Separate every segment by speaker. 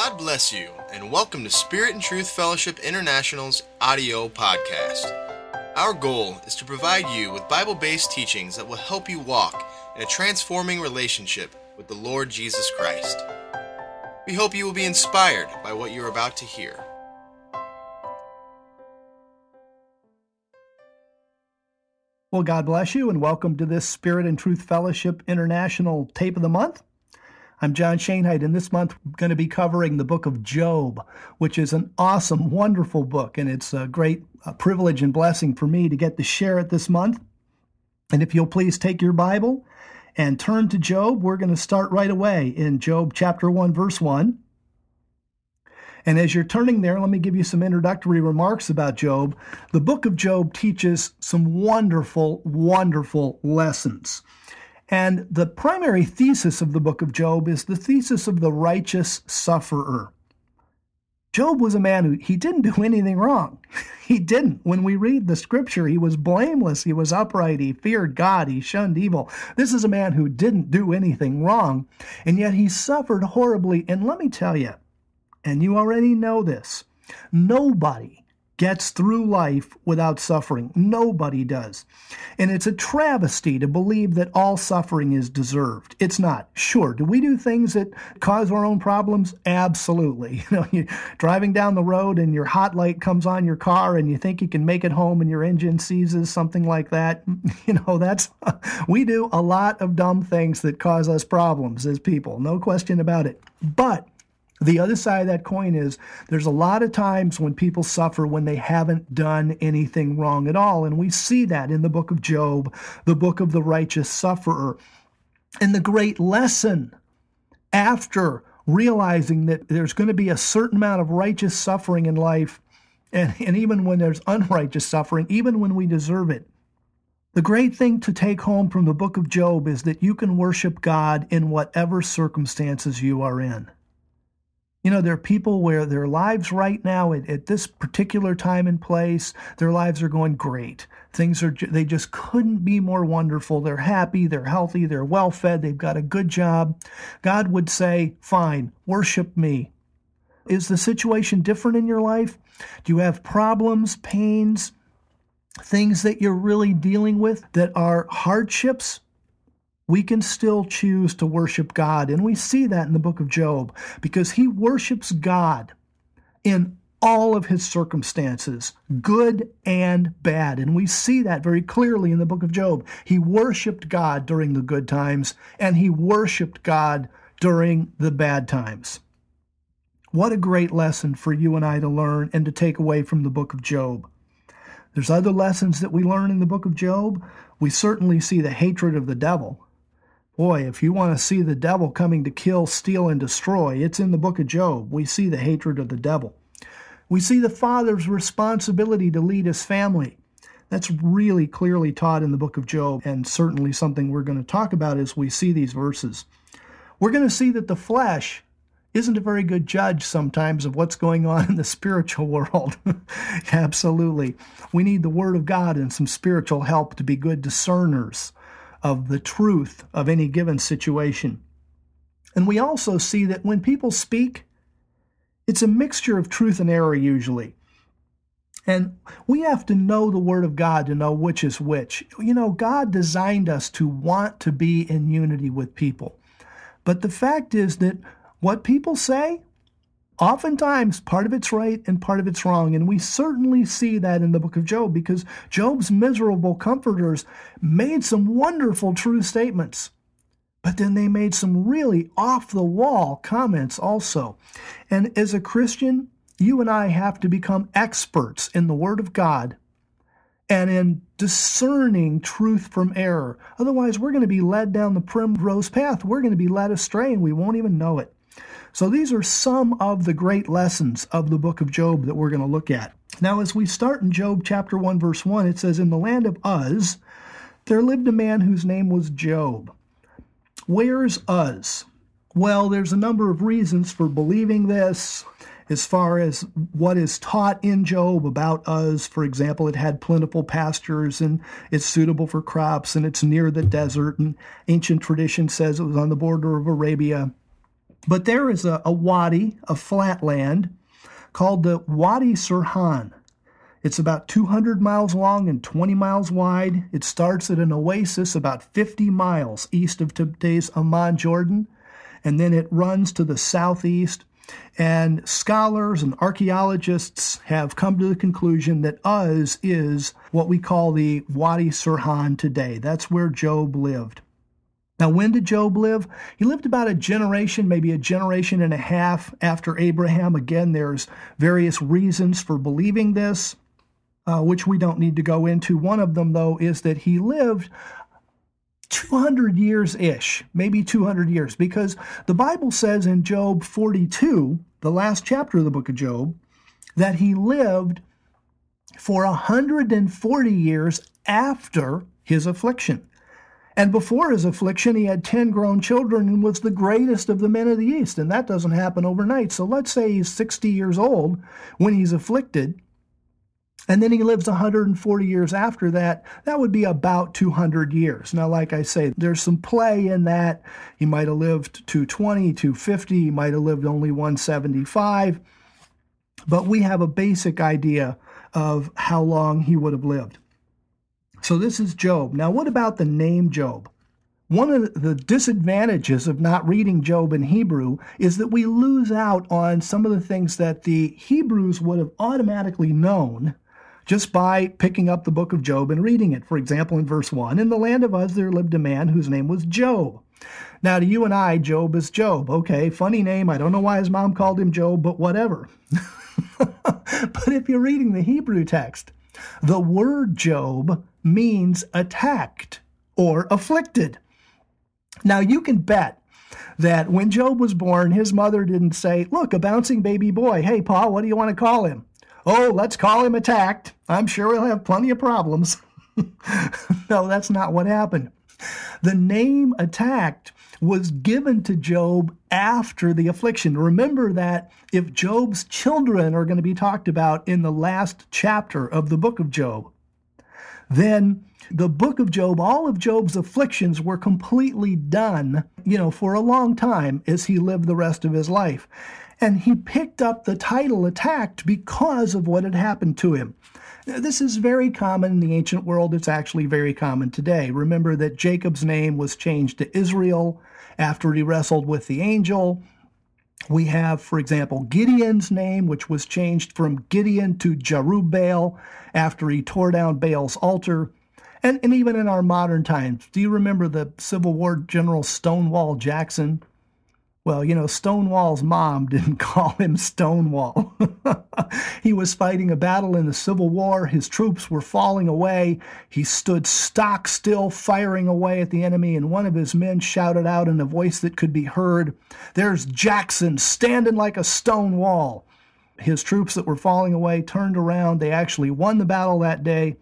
Speaker 1: God bless you, and welcome to Spirit and Truth Fellowship International's audio podcast. Our goal is to provide you with Bible-based teachings that will help you walk in a transforming relationship with the Lord Jesus Christ. We hope you will be inspired by what you're about to hear.
Speaker 2: Well, God bless you, and welcome to this Spirit and Truth Fellowship International Tape of the Month. I'm John Shainheit, and this month we're going to be covering the book of Job, which is an awesome, wonderful book, and it's a great privilege and blessing for me to get to share it this month. And if you'll please take your Bible and turn to Job, we're going to start right away in Job chapter 1, verse 1. And as you're turning there, let me give you some introductory remarks about Job. The book of Job teaches some wonderful, wonderful lessons. And the primary thesis of the book of Job is the thesis of the righteous sufferer. Job was a man who, he didn't do anything wrong. He didn't. When we read the scripture, he was blameless, he was upright, he feared God, he shunned evil. This is a man who didn't do anything wrong, and yet he suffered horribly. And let me tell you, and you already know this, nobody gets through life without suffering. Nobody does. And it's a travesty to believe that all suffering is deserved. It's not. Sure, do we do things that cause our own problems? Absolutely. You're driving down the road and your hot light comes on your car and you think you can make it home and your engine seizes, something like that. We do a lot of dumb things that cause us problems as people. No question about it. But the other side of that coin is there's a lot of times when people suffer when they haven't done anything wrong at all. And we see that in the book of Job, the book of the righteous sufferer. And the great lesson after realizing that there's going to be a certain amount of righteous suffering in life, and even when there's unrighteous suffering, even when we deserve it, the great thing to take home from the book of Job is that you can worship God in whatever circumstances you are in. There are people where their lives right now at this particular time and place, their lives are going great. They just couldn't be more wonderful. They're happy, they're healthy, they're well-fed, they've got a good job. God would say, fine, worship me. Is the situation different in your life? Do you have problems, pains, things that you're really dealing with that are hardships? We can still choose to worship God. And we see that in the book of Job because he worships God in all of his circumstances, good and bad. And we see that very clearly in the book of Job. He worshiped God during the good times and he worshiped God during the bad times. What a great lesson for you and I to learn and to take away from the book of Job. There's other lessons that we learn in the book of Job. We certainly see the hatred of the devil. Boy, if you want to see the devil coming to kill, steal, and destroy, it's in the book of Job. We see the hatred of the devil. We see the father's responsibility to lead his family. That's really clearly taught in the book of Job, and certainly something we're going to talk about as we see these verses. We're going to see that the flesh isn't a very good judge sometimes of what's going on in the spiritual world. Absolutely. We need the Word of God and some spiritual help to be good discerners of the truth of any given situation. And we also see that when people speak, it's a mixture of truth and error usually. And we have to know the Word of God to know which is which. God designed us to want to be in unity with people. But the fact is that what people say, oftentimes part of it's right and part of it's wrong. And we certainly see that in the book of Job because Job's miserable comforters made some wonderful true statements. But then they made some really off-the-wall comments also. And as a Christian, you and I have to become experts in the Word of God and in discerning truth from error. Otherwise, we're going to be led down the primrose path. We're going to be led astray and we won't even know it. So these are some of the great lessons of the book of Job that we're going to look at. Now, as we start in Job chapter 1, verse 1, it says, "In the land of Uz, there lived a man whose name was Job." Where's Uz? Well, there's a number of reasons for believing this. As far as what is taught in Job about Uz, for example, it had plentiful pastures and it's suitable for crops and it's near the desert, and ancient tradition says it was on the border of Arabia. But there is a wadi, a flat land, called the Wadi Sirhan. It's about 200 miles long and 20 miles wide. It starts at an oasis about 50 miles east of today's Amman, Jordan, and then it runs to the southeast. And scholars and archaeologists have come to the conclusion that Uz is what we call the Wadi Sirhan today. That's where Job lived. Now, when did Job live? He lived about a generation, maybe a generation and a half after Abraham. Again, there's various reasons for believing this, which we don't need to go into. One of them, though, is that he lived 200 years-ish, maybe 200 years, because the Bible says in Job 42, the last chapter of the book of Job, that he lived for 140 years after his affliction. And before his affliction, he had 10 grown children and was the greatest of the men of the East. And that doesn't happen overnight. So let's say he's 60 years old when he's afflicted, and then he lives 140 years after that. That would be about 200 years. Now, like I say, there's some play in that. He might have lived 220, 250. He might have lived only 175. But we have a basic idea of how long he would have lived. So this is Job. Now, what about the name Job? One of the disadvantages of not reading Job in Hebrew is that we lose out on some of the things that the Hebrews would have automatically known just by picking up the book of Job and reading it. For example, in verse 1, in the land of Uz there lived a man whose name was Job. Now, to you and I, Job is Job. Okay, funny name. I don't know why his mom called him Job, but whatever. But if you're reading the Hebrew text, the word Job means attacked or afflicted. Now, you can bet that when Job was born, his mother didn't say, look, a bouncing baby boy. Hey, Pa, what do you want to call him? Oh, let's call him attacked. I'm sure he'll have plenty of problems. No, that's not what happened. The name attacked was given to Job after the affliction. Remember that if Job's children are going to be talked about in the last chapter of the book of Job, then the book of Job, all of Job's afflictions were completely done, for a long time as he lived the rest of his life. And he picked up the title attacked because of what had happened to him. This is very common in the ancient world. It's actually very common today. Remember that Jacob's name was changed to Israel after he wrestled with the angel. We have, for example, Gideon's name, which was changed from Gideon to Jerubbaal after he tore down Baal's altar. And even in our modern times, do you remember the Civil War General Stonewall Jackson? Well, Stonewall's mom didn't call him Stonewall. He was fighting a battle in the Civil War. His troops were falling away. He stood stock still, firing away at the enemy, and one of his men shouted out in a voice that could be heard, "There's Jackson standing like a stone wall." His troops that were falling away turned around. They actually won the battle that day.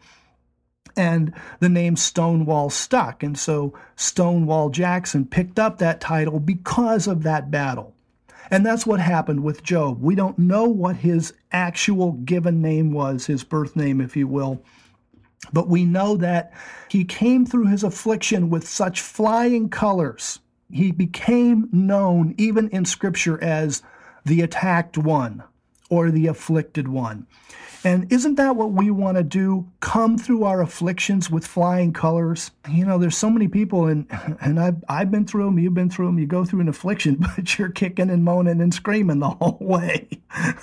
Speaker 2: And the name Stonewall stuck. And so Stonewall Jackson picked up that title because of that battle. And that's what happened with Job. We don't know what his actual given name was, his birth name, if you will. But we know that he came through his affliction with such flying colors. He became known, even in Scripture, as the attacked one or the afflicted one. And isn't that what we want to do? Come through our afflictions with flying colors? There's so many people, and I've been through them, you've been through them, you go through an affliction, but you're kicking and moaning and screaming the whole way.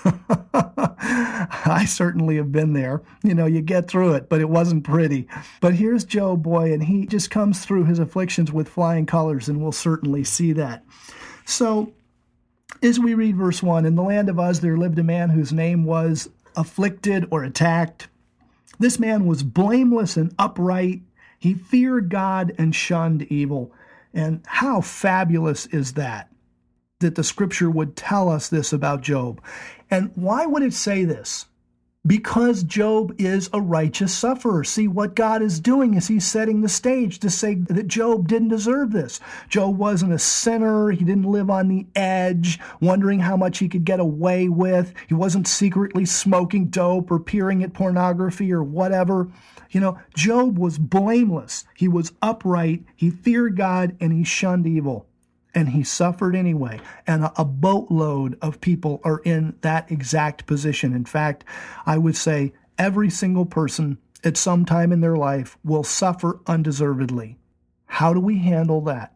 Speaker 2: I certainly have been there. You get through it, but it wasn't pretty. But here's Job, boy, and he just comes through his afflictions with flying colors, and we'll certainly see that. So, as we read verse 1, in the land of Uz there lived a man whose name was afflicted or attacked. This man was blameless and upright. He feared God and shunned evil. And how fabulous is that the Scripture would tell us this about Job. And why would it say this? Because Job is a righteous sufferer. See, what God is doing is he's setting the stage to say that Job didn't deserve this. Job wasn't a sinner. He didn't live on the edge, wondering how much he could get away with. He wasn't secretly smoking dope or peering at pornography or whatever. Job was blameless. He was upright. He feared God and he shunned evil. and he suffered anyway. And a boatload of people are in that exact position. In fact, I would say every single person at some time in their life will suffer undeservedly. How do we handle that?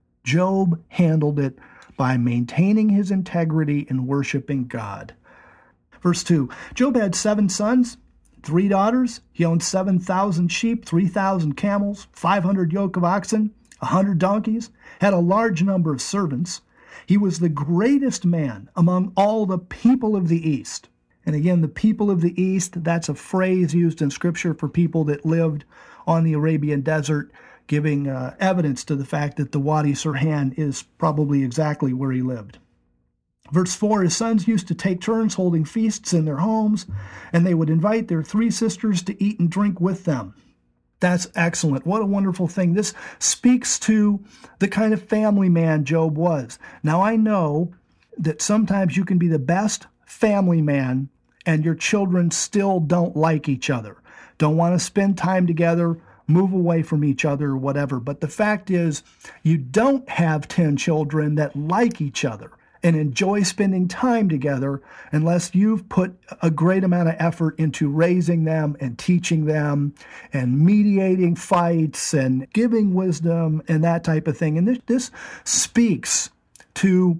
Speaker 2: Job handled it by maintaining his integrity and worshiping God. Verse 2, Job had 7 sons, 3 daughters. He owned 7,000 sheep, 3,000 camels, 500 yoke of oxen, 100 donkeys, had a large number of servants. He was the greatest man among all the people of the East. And again, the people of the East, that's a phrase used in Scripture for people that lived on the Arabian desert, giving evidence to the fact that the Wadi Sirhan is probably exactly where he lived. Verse 4, his sons used to take turns holding feasts in their homes, and they would invite their 3 sisters to eat and drink with them. That's excellent. What a wonderful thing. This speaks to the kind of family man Job was. Now, I know that sometimes you can be the best family man and your children still don't like each other, don't want to spend time together, move away from each other or whatever. But the fact is, you don't have 10 children that like each other and enjoy spending time together unless you've put a great amount of effort into raising them and teaching them and mediating fights and giving wisdom and that type of thing. And this speaks to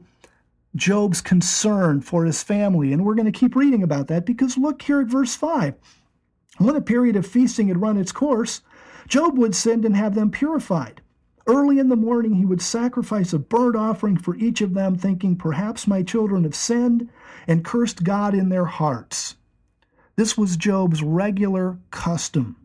Speaker 2: Job's concern for his family. And we're going to keep reading about that because look here at verse 5. When a period of feasting had run its course, Job would send and have them purified. Early in the morning, he would sacrifice a burnt offering for each of them, thinking, perhaps my children have sinned and cursed God in their hearts. This was Job's regular custom.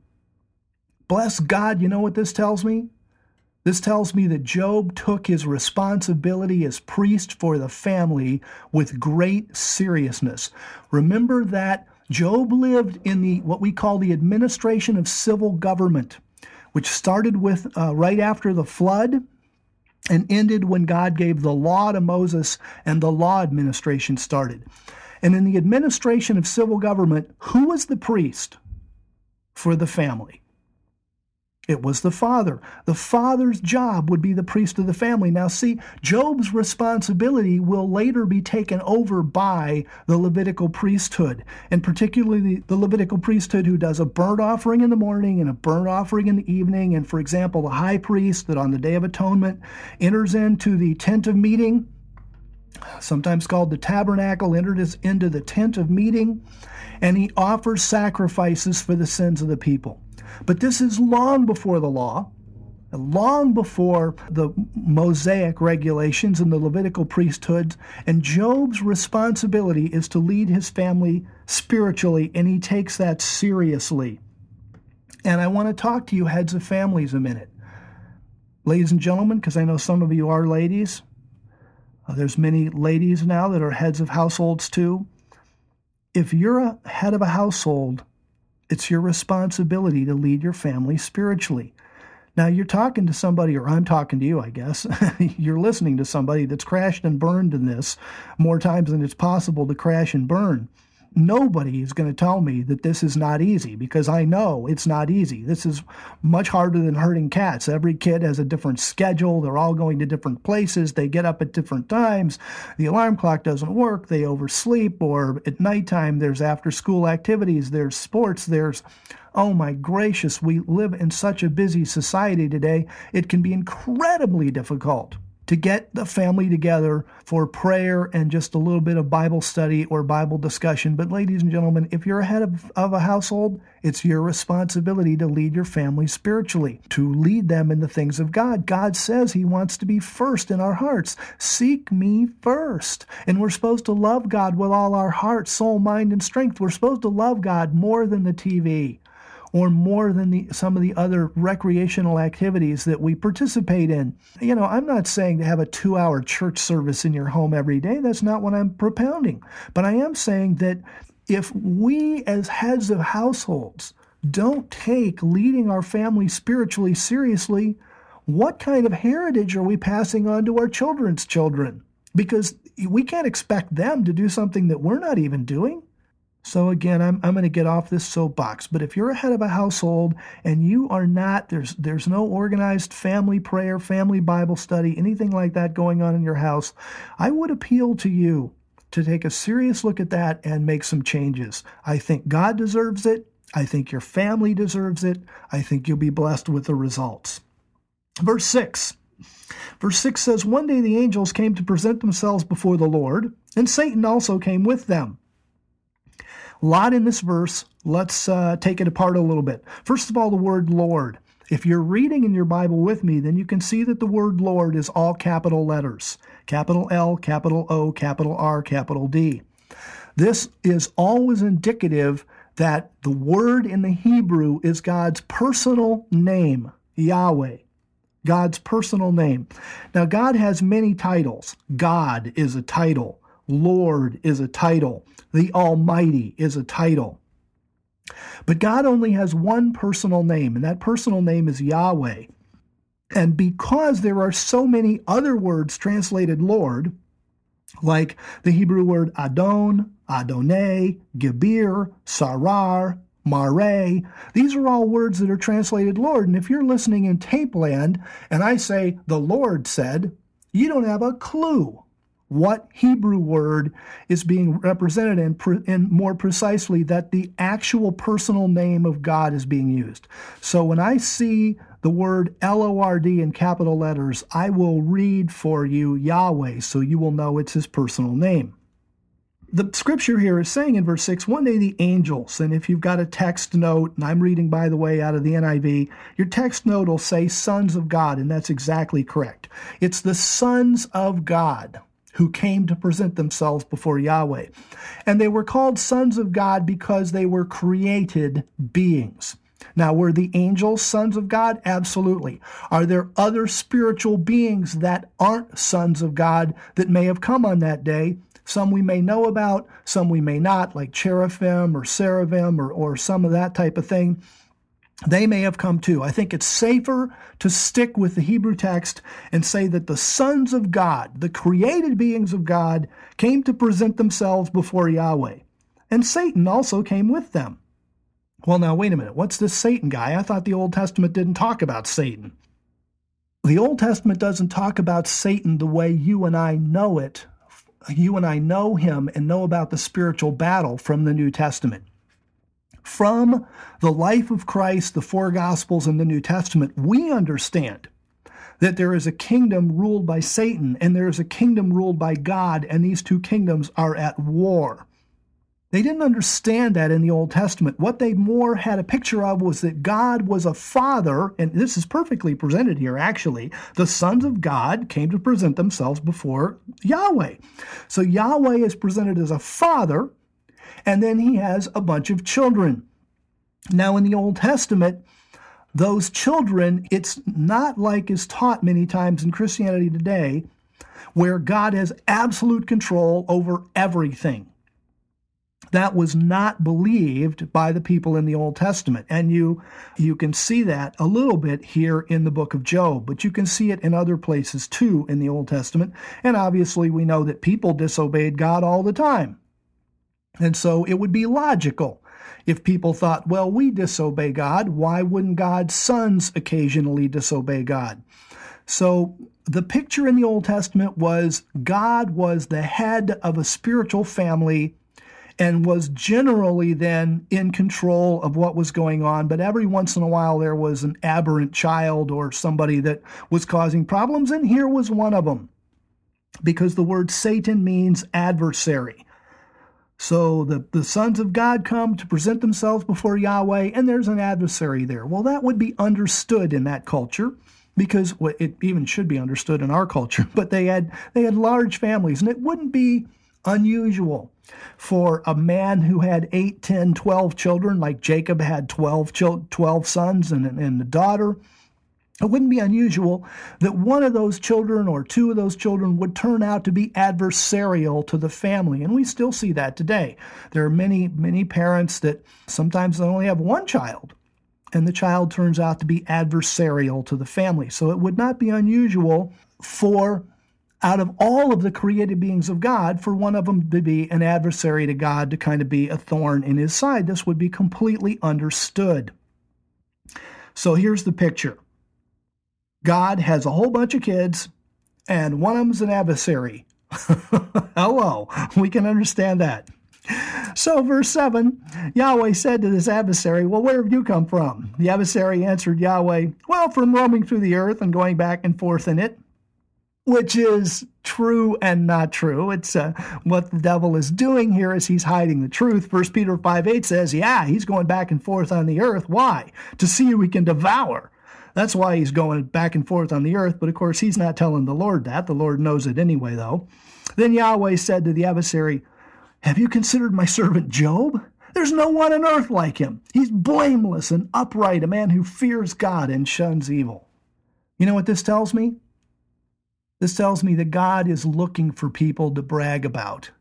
Speaker 2: Bless God, you know what this tells me? This tells me that Job took his responsibility as priest for the family with great seriousness. Remember that Job lived in what we call the administration of civil government, which started with right after the flood and ended when God gave the law to Moses and the law administration started. And in the administration of civil government, who was the priest for the family? It was the father. The father's job would be the priest of the family. Now see, Job's responsibility will later be taken over by the Levitical priesthood, and particularly the Levitical priesthood who does a burnt offering in the morning and a burnt offering in the evening. And for example, the high priest that on the Day of Atonement enters into the tent of meeting, sometimes called the tabernacle, enters into the tent of meeting, and he offers sacrifices for the sins of the people. But this is long before the law, long before the Mosaic regulations and the Levitical priesthoods, and Job's responsibility is to lead his family spiritually, and he takes that seriously. And I want to talk to you heads of families a minute. Ladies and gentlemen, because I know some of you are ladies. There's many ladies now that are heads of households too. If you're a head of a household, it's your responsibility to lead your family spiritually. Now, you're talking to somebody, or I'm talking to you, I guess. You're listening to somebody that's crashed and burned in this more times than it's possible to crash and burn. Nobody is going to tell me that this is not easy, because I know it's not easy. This is much harder than herding cats. Every kid has a different schedule. They're all going to different places. They get up at different times. The alarm clock doesn't work. They oversleep, or at nighttime there's after-school activities, there's sports, oh my gracious, we live in such a busy society today. It can be incredibly difficult to get the family together for prayer and just a little bit of Bible study or Bible discussion. But ladies and gentlemen, if you're a head of a household, it's your responsibility to lead your family spiritually, to lead them in the things of God. God says he wants to be first in our hearts. Seek me first. And we're supposed to love God with all our heart, soul, mind, and strength. We're supposed to love God more than the TV, or more than some of the other recreational activities that we participate in. You know, I'm not saying to have a 2-hour church service in your home every day. That's not what I'm propounding. But I am saying that if we as heads of households don't take leading our family spiritually seriously, what kind of heritage are we passing on to our children's children? Because we can't expect them to do something that we're not even doing. So again, I'm going to get off this soapbox, but if you're a head of a household and you are not, there's no organized family prayer, family Bible study, anything like that going on in your house, I would appeal to you to take a serious look at that and make some changes. I think God deserves it. I think your family deserves it. I think you'll be blessed with the results. Verse 6. Verse 6 says, "One day the angels came to present themselves before the Lord, and Satan also came with them." A lot in this verse. Let's take it apart a little bit. First of all, the word Lord. If you're reading in your Bible with me, then you can see that the word Lord is all capital letters. Capital L, capital O, capital R, capital D. This is always indicative that the word in the Hebrew is God's personal name, Yahweh. God's personal name. Now, God has many titles. God is a title. Lord is a title. The Almighty is a title. But God only has one personal name, and that personal name is Yahweh. And because there are so many other words translated Lord, like the Hebrew word Adon, Adonai, Gebir, Sarar, Mare, these are all words that are translated Lord. And if you're listening in tape land and I say, the Lord said, you don't have a clue what Hebrew word is being represented and more precisely that the actual personal name of God is being used. So when I see the word L-O-R-D in capital letters, I will read for you Yahweh, so you will know it's his personal name. The scripture here is saying in verse 6, one day the angels, and if you've got a text note, and I'm reading, by the way, out of the NIV, your text note will say sons of God, and that's exactly correct. It's the sons of God who came to present themselves before Yahweh. And they were called sons of God because they were created beings. Now, were the angels sons of God? Absolutely. Are there other spiritual beings that aren't sons of God that may have come on that day? Some we may know about, some we may not, like cherubim or seraphim or some of that type of thing. They may have come too. I think it's safer to stick with the Hebrew text and say that the sons of God, the created beings of God, came to present themselves before Yahweh. And Satan also came with them. Well, now, wait a minute. What's this Satan guy? I thought the Old Testament didn't talk about Satan. The Old Testament doesn't talk about Satan the way you and I know it. You and I know him and know about the spiritual battle from the New Testament. From the life of Christ, the four Gospels, and the New Testament, we understand that there is a kingdom ruled by Satan and there is a kingdom ruled by God, and these two kingdoms are at war. They didn't understand that in the Old Testament. What they more had a picture of was that God was a father, and this is perfectly presented here, actually. The sons of God came to present themselves before Yahweh. So Yahweh is presented as a father, and then he has a bunch of children. Now, in the Old Testament, those children, it's not like is taught many times in Christianity today, where God has absolute control over everything. That was not believed by the people in the Old Testament. And you can see that a little bit here in the book of Job, but you can see it in other places too in the Old Testament. And obviously we know that people disobeyed God all the time. And so it would be logical if people thought, well, we disobey God, why wouldn't God's sons occasionally disobey God? So the picture in the Old Testament was God was the head of a spiritual family and was generally then in control of what was going on. But every once in a while there was an aberrant child or somebody that was causing problems, and here was one of them. Because the word Satan means adversary. So the sons of God come to present themselves before Yahweh, and there's an adversary there. Well, that would be understood in that culture, because it even should be understood in our culture, but they had large families, and it wouldn't be unusual for a man who had 8, 10, 12 children, like Jacob had 12 sons and a daughter. It wouldn't be unusual that one of those children or two of those children would turn out to be adversarial to the family. And we still see that today. There are many, many parents that sometimes they only have one child, and the child turns out to be adversarial to the family. So it would not be unusual for out of all of the created beings of God, for one of them to be an adversary to God, to kind of be a thorn in his side. This would be completely understood. So here's the picture. God has a whole bunch of kids, and one of them's an adversary. Hello, we can understand that. So verse 7, Yahweh said to this adversary, well, where have you come from? The adversary answered Yahweh, well, from roaming through the earth and going back and forth in it, which is true and not true. It's what the devil is doing here is he's hiding the truth. 1 Peter 5:8 says, yeah, he's going back and forth on the earth. Why? To see who he can devour. That's why he's going back and forth on the earth. But of course, he's not telling the Lord that. The Lord knows it anyway, though. Then Yahweh said to the adversary, have you considered my servant Job? There's no one on earth like him. He's blameless and upright, a man who fears God and shuns evil. You know what this tells me? This tells me that God is looking for people to brag about.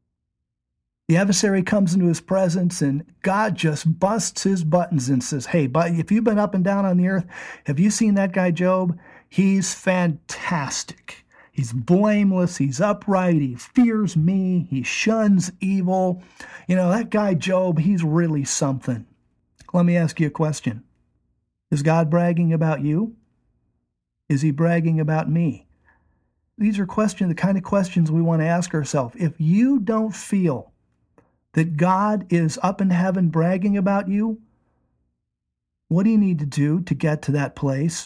Speaker 2: The adversary comes into his presence and God just busts his buttons and says, hey, but if you've been up and down on the earth, have you seen that guy Job? He's fantastic. He's blameless. He's upright. He fears me. He shuns evil. You know, that guy Job, he's really something. Let me ask you a question. Is God bragging about you? Is he bragging about me? These are questions, the kind of questions we want to ask ourselves. If you don't feel that God is up in heaven bragging about you, what do you need to do to get to that place?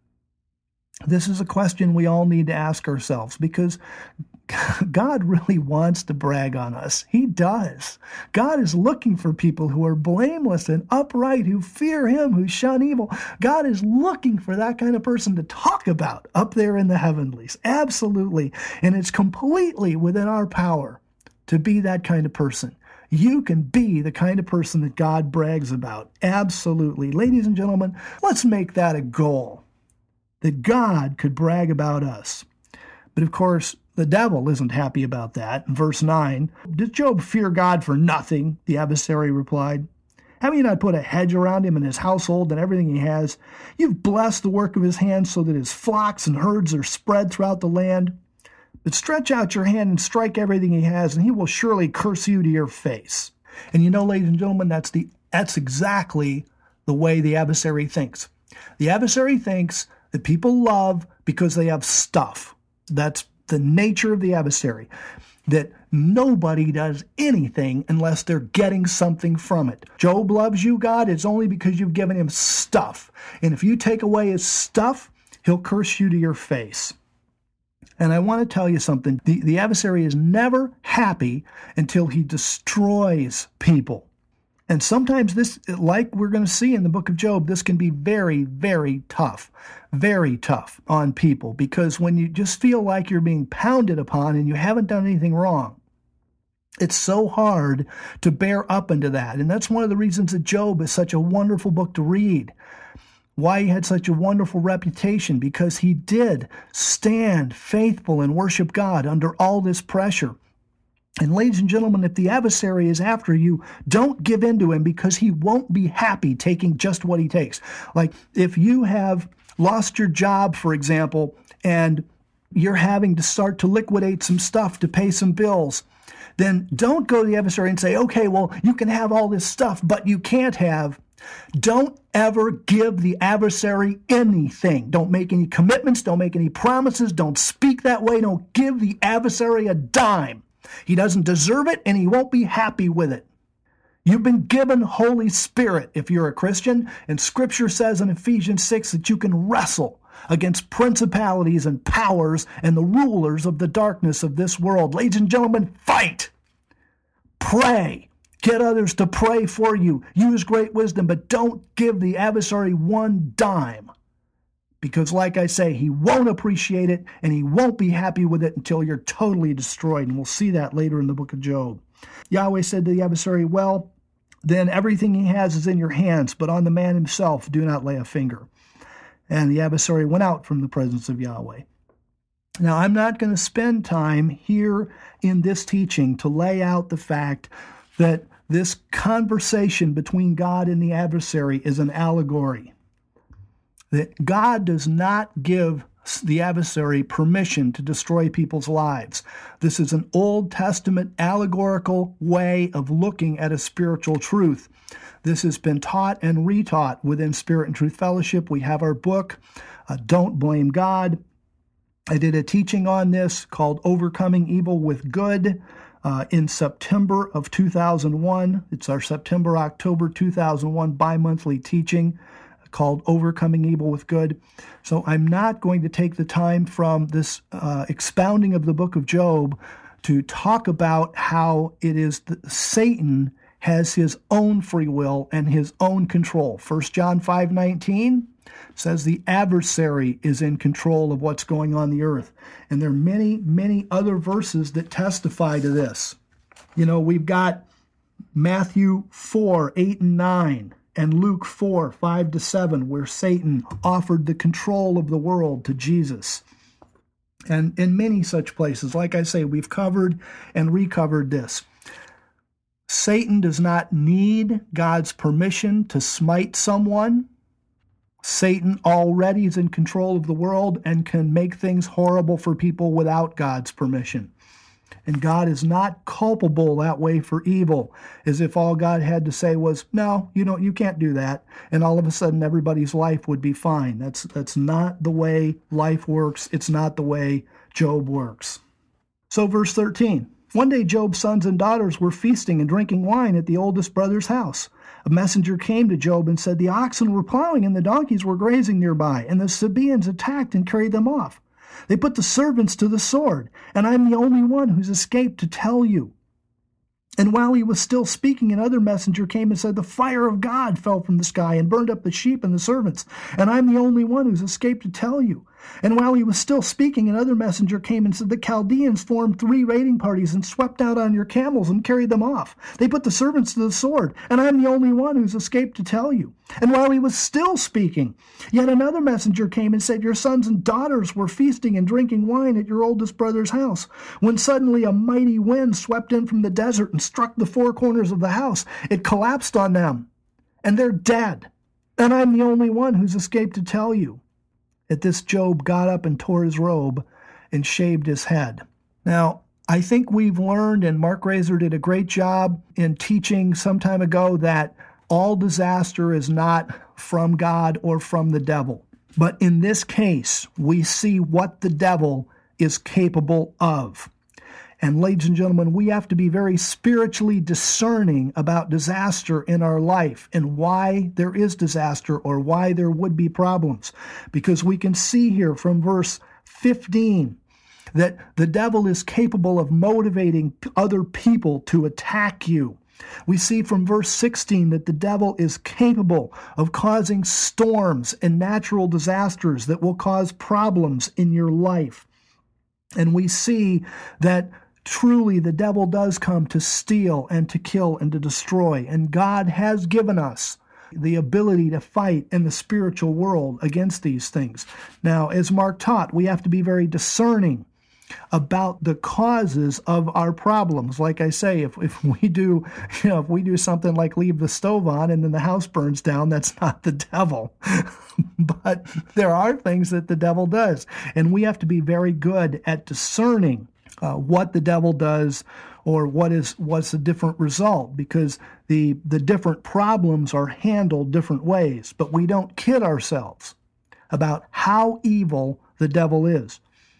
Speaker 2: This is a question we all need to ask ourselves because God really wants to brag on us. He does. God is looking for people who are blameless and upright, who fear him, who shun evil. God is looking for that kind of person to talk about up there in the heavenlies. Absolutely. And it's completely within our power to be that kind of person. You can be the kind of person that God brags about. Absolutely. Ladies and gentlemen, let's make that a goal, that God could brag about us. But of course, the devil isn't happy about that. In verse 9, did Job fear God for nothing? The adversary replied. Have you not put a hedge around him and his household and everything he has? You've blessed the work of his hands so that his flocks and herds are spread throughout the land. But stretch out your hand and strike everything he has, and he will surely curse you to your face. And you know, ladies and gentlemen, that's exactly the way the adversary thinks. The adversary thinks that people love because they have stuff. That's the nature of the adversary, that nobody does anything unless they're getting something from it. Job loves you, God, it's only because you've given him stuff. And if you take away his stuff, he'll curse you to your face. And I want to tell you something. The adversary is never happy until he destroys people. And sometimes this, like we're going to see in the book of Job, this can be very, very tough on people, because when you just feel like you're being pounded upon and you haven't done anything wrong, it's so hard to bear up into that. And that's one of the reasons that Job is such a wonderful book to read. Why he had such a wonderful reputation, because he did stand faithful and worship God under all this pressure. And ladies and gentlemen, if the adversary is after you, don't give in to him, because he won't be happy taking just what he takes. Like if you have lost your job, for example, and you're having to start to liquidate some stuff to pay some bills, then don't go to the adversary and say, okay, well, you can have all this stuff, but you can't have. Don't ever give the adversary anything. Don't make any commitments. Don't make any promises. Don't speak that way. Don't give the adversary a dime. He doesn't deserve it, and he won't be happy with it. You've been given Holy Spirit if you're a Christian, and Scripture says in Ephesians 6 that you can wrestle against principalities and powers and the rulers of the darkness of this world. Ladies and gentlemen, fight. Pray. Get others to pray for you. Use great wisdom, but don't give the adversary one dime. Because like I say, he won't appreciate it, and he won't be happy with it until you're totally destroyed. And we'll see that later in the book of Job. Yahweh said to the adversary, well, then everything he has is in your hands, but on the man himself do not lay a finger. And the adversary went out from the presence of Yahweh. Now, I'm not going to spend time here in this teaching to lay out the fact that this conversation between God and the adversary is an allegory. That God does not give the adversary permission to destroy people's lives. This is an Old Testament allegorical way of looking at a spiritual truth. This has been taught and retaught within Spirit and Truth Fellowship. We have our book, Don't Blame God. I did a teaching on this called Overcoming Evil with Good in September of 2001. It's our September-October 2001 bi-monthly teaching called Overcoming Evil with Good. So I'm not going to take the time from this expounding of the book of Job to talk about how it is that Satan has his own free will and his own control. 1 John 5:19 says the adversary is in control of what's going on the earth. And there are many, many other verses that testify to this. You know, we've got Matthew 4:8-9 and Luke 4:5-7, where Satan offered the control of the world to Jesus. And in many such places, like I say, we've covered and recovered this. Satan does not need God's permission to smite someone. Satan already is in control of the world and can make things horrible for people without God's permission. And God is not culpable that way for evil, as if all God had to say was, no, you can't do that. And all of a sudden everybody's life would be fine. That's not the way life works. It's not the way Job works. So verse 13. One day Job's sons and daughters were feasting and drinking wine at the oldest brother's house. A messenger came to Job and said, the oxen were plowing and the donkeys were grazing nearby, and the Sabaeans attacked and carried them off. They put the servants to the sword, and I'm the only one who's escaped to tell you. And while he was still speaking, another messenger came and said, the fire of God fell from the sky and burned up the sheep and the servants, and I'm the only one who's escaped to tell you. And while he was still speaking, another messenger came and said, the Chaldeans formed 3 raiding parties and swept out on your camels and carried them off. They put the servants to the sword, and I'm the only one who's escaped to tell you. And while he was still speaking, yet another messenger came and said, your sons and daughters were feasting and drinking wine at your oldest brother's house, when suddenly a mighty wind swept in from the desert and struck the 4 corners of the house. It collapsed on them, and they're dead. And I'm the only one who's escaped to tell you. At this, Job got up and tore his robe and shaved his head. Now, I think we've learned, and Mark Razor did a great job in teaching some time ago, that all disaster is not from God or from the devil. But in this case, we see what the devil is capable of. And ladies and gentlemen, we have to be very spiritually discerning about disaster in our life and why there is disaster or why there would be problems. Because we can see here from verse 15 that the devil is capable of motivating other people to attack you. We see from verse 16 that the devil is capable of causing storms and natural disasters that will cause problems in your life. And we see that truly the devil does come to steal and to kill and to destroy. And God has given us the ability to fight in the spiritual world against these things. Now, as Mark taught, we have to be very discerning about the causes of our problems. Like I say, if we do something like leave the stove on and then the house burns down, that's not the devil. But there are things that the devil does. And we have to be very good at discerning what the devil does or what's a different result, because the different problems are handled different ways. But we don't kid ourselves about how evil the devil is.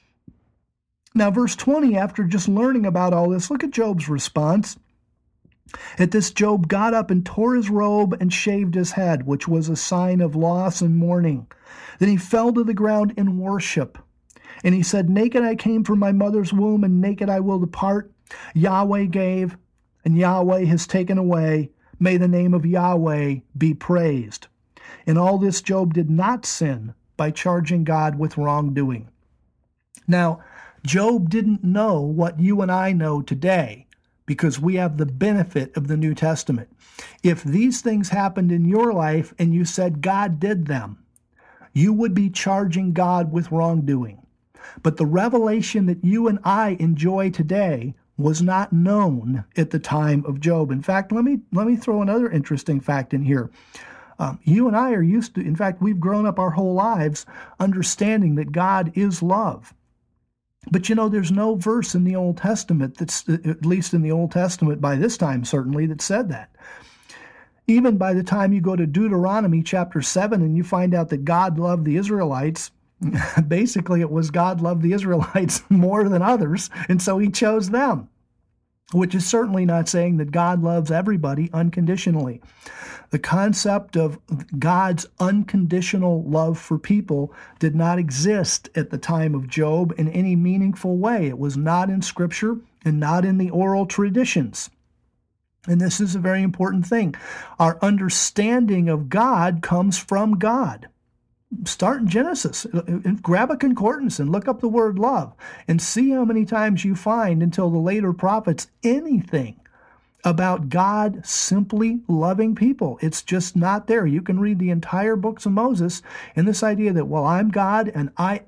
Speaker 2: Now, verse 20, after just learning about all this, look at Job's response. At this, Job got up and tore his robe and shaved his head, which was a sign of loss and mourning. Then he fell to the ground in worship. And he said, naked I came from my mother's womb, and naked I will depart. Yahweh gave, and Yahweh has taken away. May the name of Yahweh be praised. In all this, Job did not sin by charging God with wrongdoing. Now, Job didn't know what you and I know today, because we have the benefit of the New Testament. If these things happened in your life and you said God did them, you would be charging God with wrongdoing. But the revelation that you and I enjoy today was not known at the time of Job. In fact, let me throw another interesting fact in here. You and I are used to, in fact, we've grown up our whole lives understanding that God is love. But there's no verse in the Old Testament that's, at least in the Old Testament by this time certainly, that said that. Even by the time you go to Deuteronomy chapter 7 and you find out that God loved the Israelites, basically it was God loved the Israelites more than others, and so he chose them, which is certainly not saying that God loves everybody unconditionally. The concept of God's unconditional love for people did not exist at the time of Job in any meaningful way. It was not in Scripture and not in the oral traditions. And this is a very important thing. Our understanding of God comes from God. Start in Genesis, grab a concordance and look up the word love and see how many times you find until the later prophets anything about God simply loving people. It's just not there. You can read the entire books of Moses, and this idea that, well, I'm God and I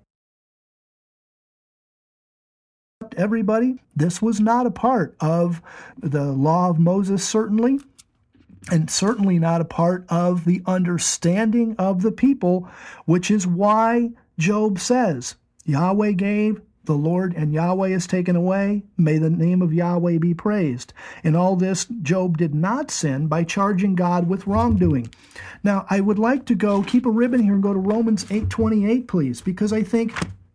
Speaker 2: everybody, this was not a part of the law of Moses, certainly, and certainly not a part of the understanding of the people, which is why Job says, Yahweh gave, the Lord and Yahweh is taken away. May the name of Yahweh be praised. In all this, Job did not sin by charging God with wrongdoing. Now, I would like to keep a ribbon here and go to Romans 8:28, please, because I think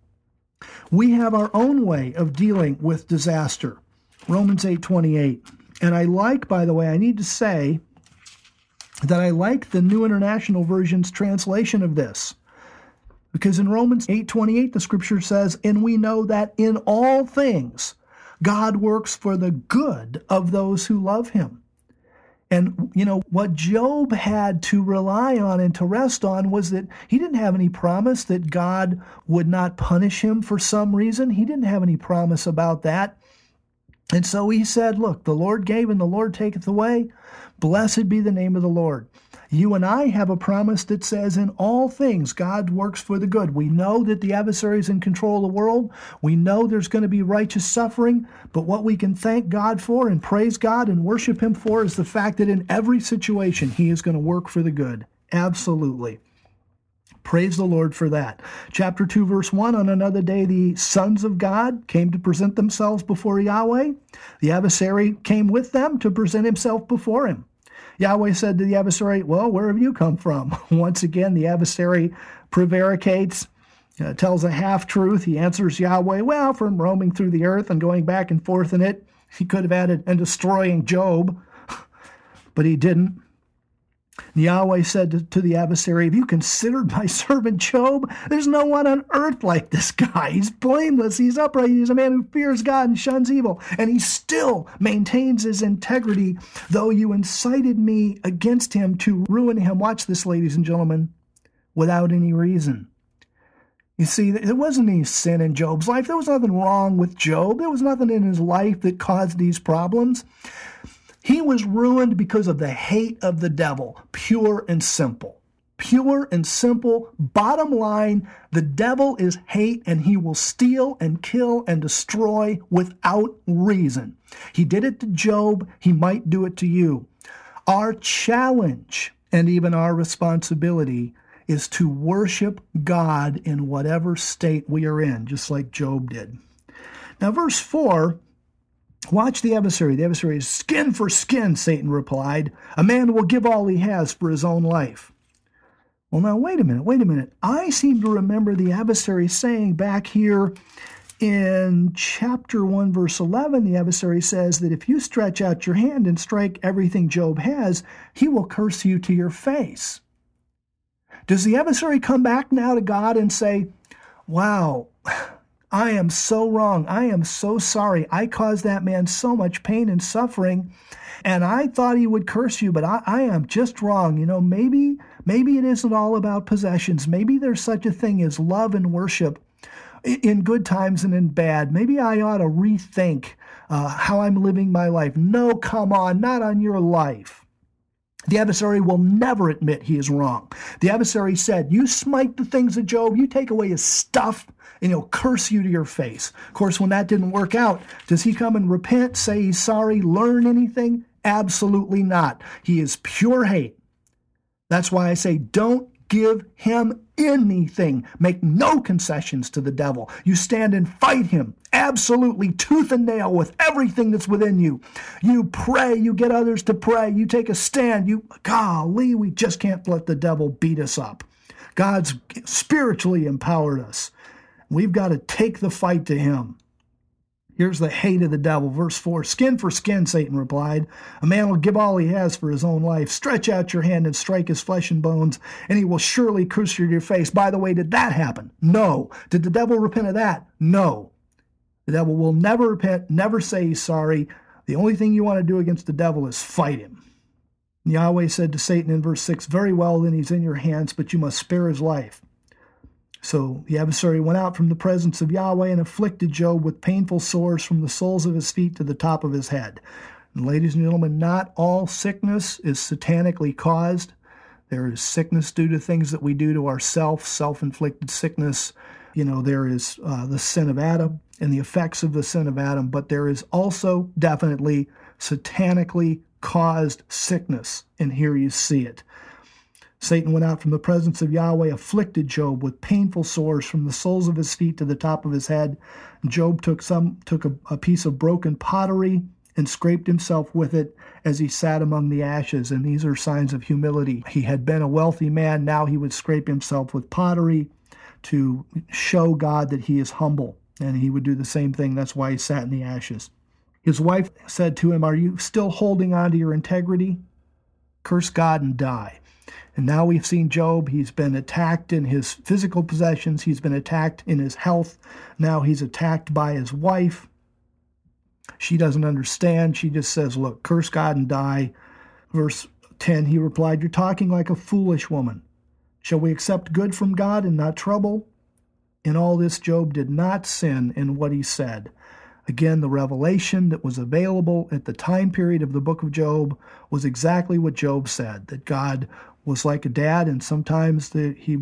Speaker 2: we have our own way of dealing with disaster. Romans 8:28. And by the way, I need to say that I like the New International Version's translation of this. Because in Romans 8:28, the scripture says, and we know that in all things, God works for the good of those who love him. And, what Job had to rely on and to rest on was that he didn't have any promise that God would not punish him for some reason. He didn't have any promise about that. And so he said, look, the Lord gave and the Lord taketh away. Blessed be the name of the Lord. You and I have a promise that says in all things, God works for the good. We know that the adversary is in control of the world. We know there's going to be righteous suffering. But what we can thank God for and praise God and worship him for is the fact that in every situation, he is going to work for the good. Absolutely. Praise the Lord for that. Chapter 2, verse 1, on another day, the sons of God came to present themselves before Yahweh. The adversary came with them to present himself before him. Yahweh said to the adversary, well, where have you come from? Once again, the adversary prevaricates, tells a half-truth. He answers Yahweh, well, from roaming through the earth and going back and forth in it. He could have added, and destroying Job, but he didn't. Yahweh said to the adversary, have you considered my servant Job? There's no one on earth like this guy. He's blameless. He's upright. He's a man who fears God and shuns evil. And he still maintains his integrity, though you incited me against him to ruin him. Watch this, ladies and gentlemen, without any reason. You see, there wasn't any sin in Job's life. There was nothing wrong with Job. There was nothing in his life that caused these problems. He was ruined because of the hate of the devil, pure and simple. Pure and simple. Bottom line, the devil is hate, and he will steal and kill and destroy without reason. He did it to Job. He might do it to you. Our challenge and even our responsibility is to worship God in whatever state we are in, just like Job did. Now, verse 4, watch the adversary. The adversary is skin for skin, Satan replied. A man will give all he has for his own life. Well, now, wait a minute. I seem to remember the adversary saying back here in chapter 1, verse 11, the adversary says that if you stretch out your hand and strike everything Job has, he will curse you to your face. Does the adversary come back now to God and say, wow, I am so wrong. I am so sorry. I caused that man so much pain and suffering, and I thought he would curse you, but I am just wrong. Maybe it isn't all about possessions. Maybe there's such a thing as love and worship in good times and in bad. Maybe I ought to rethink how I'm living my life. No, come on, not on your life. The adversary will never admit he is wrong. The adversary said, you smite the things of Job, you take away his stuff, and he'll curse you to your face. Of course, when that didn't work out, does he come and repent, say he's sorry, learn anything? Absolutely not. He is pure hate. That's why I say don't give him anything. Make no concessions to the devil. You stand and fight him absolutely tooth and nail with everything that's within you. You pray, you get others to pray, you take a stand. Golly, we just can't let the devil beat us up. God's spiritually empowered us. We've got to take the fight to him. Here's the hate of the devil. Verse 4, skin for skin, Satan replied. A man will give all he has for his own life. Stretch out your hand and strike his flesh and bones, and he will surely curse you to your face. By the way, did that happen? No. Did the devil repent of that? No. The devil will never repent, never say he's sorry. The only thing you want to do against the devil is fight him. Yahweh said to Satan in verse 6, very well, then he's in your hands, but you must spare his life. So the adversary went out from the presence of Yahweh and afflicted Job with painful sores from the soles of his feet to the top of his head. And ladies and gentlemen, not all sickness is satanically caused. There is sickness due to things that we do to ourselves, self-inflicted sickness. There is the sin of Adam and the effects of the sin of Adam, but there is also definitely satanically caused sickness, and here you see it. Satan went out from the presence of Yahweh, afflicted Job with painful sores from the soles of his feet to the top of his head. Job took a piece of broken pottery and scraped himself with it as he sat among the ashes. And these are signs of humility. He had been a wealthy man. Now he would scrape himself with pottery to show God that he is humble. And he would do the same thing. That's why he sat in the ashes. His wife said to him, are you still holding on to your integrity? Curse God and die. And now we've seen Job. He's been attacked in his physical possessions. He's been attacked in his health. Now he's attacked by his wife. She doesn't understand. She just says, look, curse God and die. Verse 10, he replied, you're talking like a foolish woman. Shall we accept good from God and not trouble? In all this, Job did not sin in what he said. Again, the revelation that was available at the time period of the book of Job was exactly what Job said, that God was like a dad, and sometimes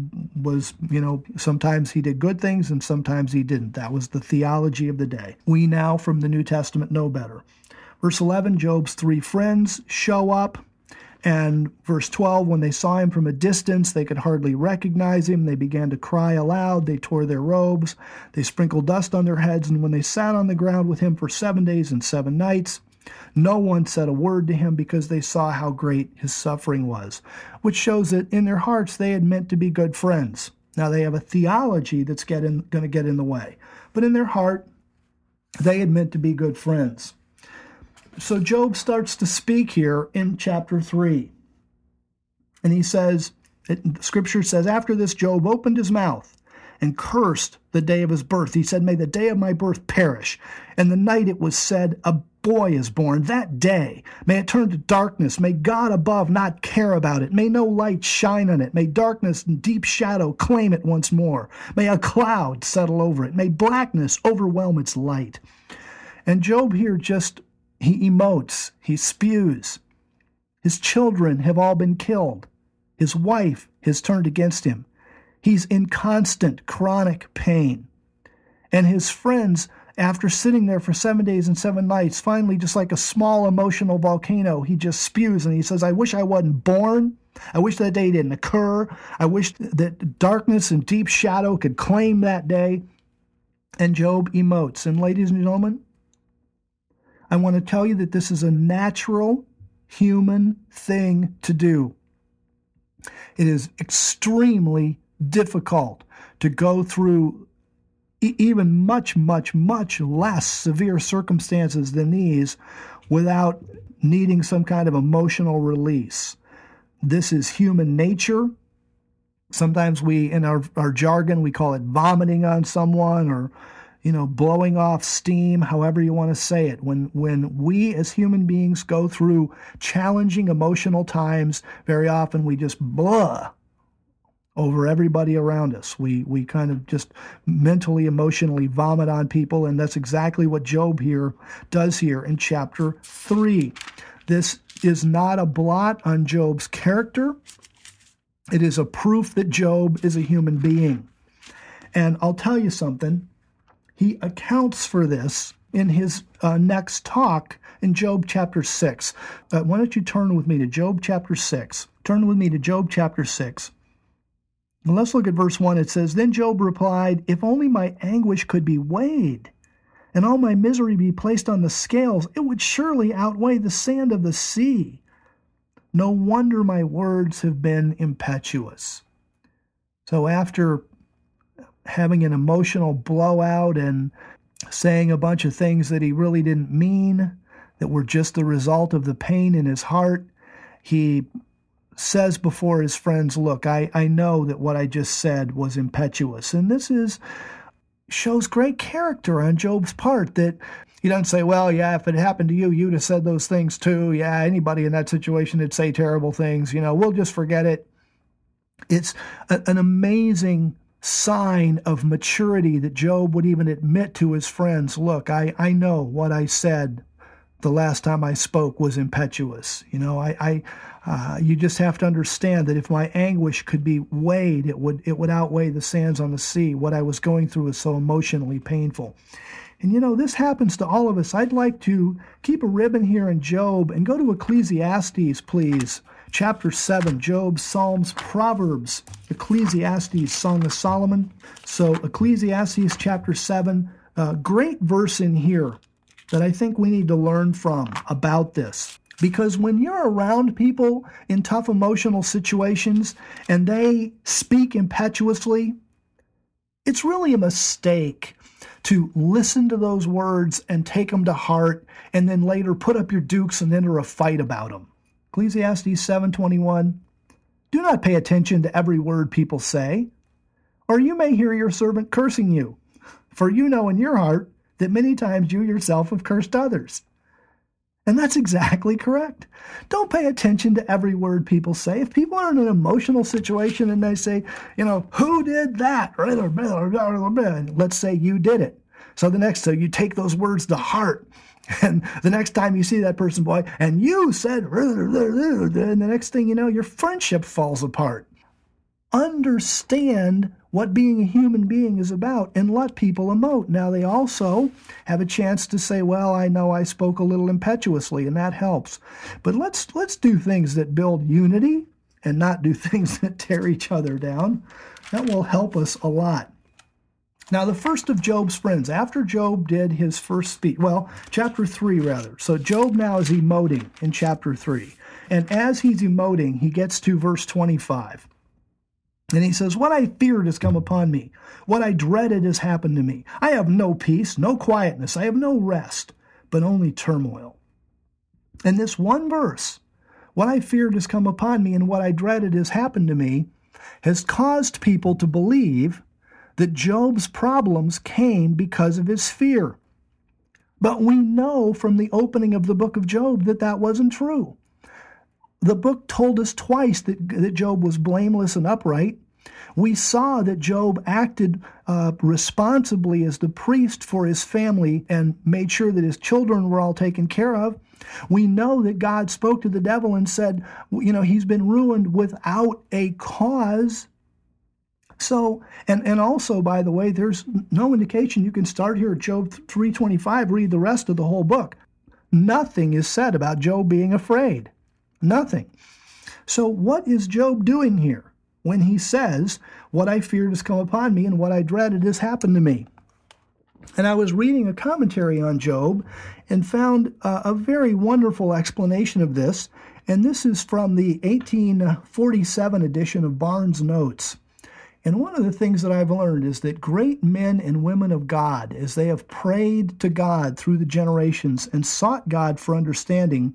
Speaker 2: sometimes he did good things and sometimes he didn't. That was the theology of the day. We now from the New Testament know better. Verse 11, Job's three friends show up, and verse 12, when they saw him from a distance, they could hardly recognize him. They began to cry aloud. They tore their robes. They sprinkled dust on their heads, and when they sat on the ground with him for 7 days and 7 nights, no one said a word to him because they saw how great his suffering was, which shows that in their hearts they had meant to be good friends. Now they have a theology that's going to get in the way, but in their heart they had meant to be good friends. So Job starts to speak here in chapter 3, and he says, Scripture says, after this Job opened his mouth and cursed the day of his birth. He said, may the day of my birth perish. And the night it was said, a boy is born. That day, may it turn to darkness. May God above not care about it. May no light shine on it. May darkness and deep shadow claim it once more. May a cloud settle over it. May blackness overwhelm its light. And Job here he emotes. He spews. His children have all been killed. His wife has turned against him. He's in constant, chronic pain. And his friends, after sitting there for 7 days and 7 nights, finally, just like a small emotional volcano, he just spews and he says, I wish I wasn't born. I wish that day didn't occur. I wish that darkness and deep shadow could claim that day. And Job emotes. And ladies and gentlemen, I want to tell you that this is a natural human thing to do. It is extremely difficult to go through even much, much, much less severe circumstances than these without needing some kind of emotional release. This is human nature. Sometimes in our jargon, we call it vomiting on someone or, blowing off steam, however you want to say it. When we as human beings go through challenging emotional times, very often we just blah over everybody around us. We kind of just mentally, emotionally vomit on people, and that's exactly what Job does here in chapter 3. This is not a blot on Job's character. It is a proof that Job is a human being. And I'll tell you something. He accounts for this in his next talk in Job chapter 6. Why don't you turn with me to Job chapter 6? Turn with me to Job chapter 6. And let's look at verse 1. It says, "Then Job replied, 'If only my anguish could be weighed, and all my misery be placed on the scales, it would surely outweigh the sand of the sea. No wonder my words have been impetuous.'" So after having an emotional blowout and saying a bunch of things that he really didn't mean, that were just the result of the pain in his heart, he says before his friends, "Look, I know that what I just said was impetuous." And this shows great character on Job's part, that he doesn't say, "Well, yeah, if it happened to you, you'd have said those things too. Yeah, anybody in that situation would say terrible things. We'll just forget it." It's an amazing sign of maturity that Job would even admit to his friends, "Look, I know what I said the last time I spoke was impetuous. You just have to understand that if my anguish could be weighed, it would outweigh the sands on the sea. What I was going through is so emotionally painful." And this happens to all of us. I'd like to keep a ribbon here in Job and go to Ecclesiastes, please. Chapter 7, Job, Psalms, Proverbs, Ecclesiastes, Song of Solomon. So Ecclesiastes chapter 7, great verse in here that I think we need to learn from about this. Because when you're around people in tough emotional situations and they speak impetuously, it's really a mistake to listen to those words and take them to heart and then later put up your dukes and enter a fight about them. Ecclesiastes 7:21, "Do not pay attention to every word people say, or you may hear your servant cursing you. For you know in your heart that many times you yourself have cursed others." And that's exactly correct. Don't pay attention to every word people say. If people are in an emotional situation and they say, "Who did that?" And let's say you did it. So you take those words to heart. And the next time you see that person, boy, and you said, and the next thing you know, your friendship falls apart. Understand what being a human being is about and let people emote. Now, they also have a chance to say, "Well, I know I spoke a little impetuously," and that helps. But let's do things that build unity and not do things that tear each other down. That will help us a lot. Now, the first of Job's friends, after Job did his first speech, chapter 3 rather. So Job now is emoting in chapter 3. And as he's emoting, he gets to verse 25. And he says, "What I feared has come upon me. What I dreaded has happened to me. I have no peace, no quietness. I have no rest, but only turmoil." And this one verse, "What I feared has come upon me and what I dreaded has happened to me," has caused people to believe that Job's problems came because of his fear. But we know from the opening of the book of Job that wasn't true. The book told us twice that Job was blameless and upright. We saw that Job acted responsibly as the priest for his family and made sure that his children were all taken care of. We know that God spoke to the devil and said, he's been ruined without a cause. So, and also, by the way, there's no indication. You can start here at Job 3:25, read the rest of the whole book. Nothing is said about Job being afraid. Nothing. So what is Job doing here when he says, "What I feared has come upon me and what I dreaded has happened to me"? And I was reading a commentary on Job and found a very wonderful explanation of this. And this is from the 1847 edition of Barnes Notes. And one of the things that I've learned is that great men and women of God, as they have prayed to God through the generations and sought God for understanding,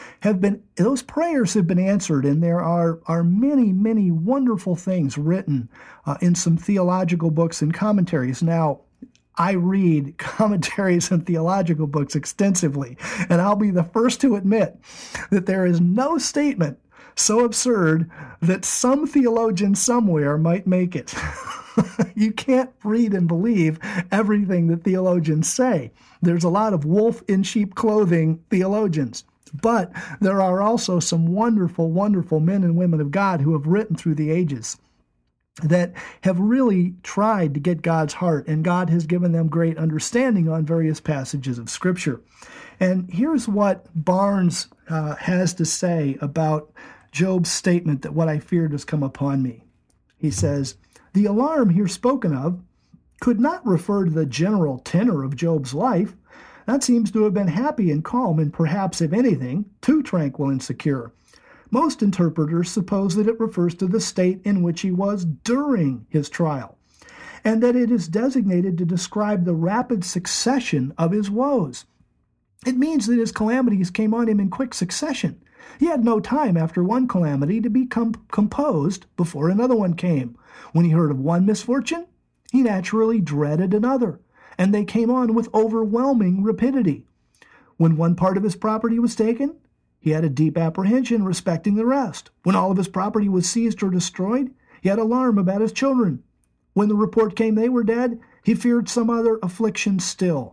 Speaker 2: those prayers have been answered, and there are many, many wonderful things written in some theological books and commentaries. Now, I read commentaries and theological books extensively, and I'll be the first to admit that there is no statement so absurd that some theologian somewhere might make it. You can't read and believe everything that theologians say. There's a lot of wolf in sheep clothing theologians. But there are also some wonderful, wonderful men and women of God who have written through the ages. that have really tried to get God's heart, and God has given them great understanding on various passages of Scripture. And here's what Barnes has to say about Job's statement that what I feared has come upon me. He says, the alarm here spoken of could not refer to the general tenor of Job's life. That seems to have been happy and calm, and perhaps, if anything, too tranquil and secure. Most interpreters suppose that it refers to the state in which he was during his trial, and that it is designated to describe the rapid succession of his woes. It means that his calamities came on him in quick succession. He had no time after one calamity to become composed before another one came. When he heard of one misfortune, he naturally dreaded another, and they came on with overwhelming rapidity. When one part of his property was taken, he had a deep apprehension respecting the rest. When all of his property was seized or destroyed, he had alarm about his children. When the report came they were dead, he feared some other affliction still.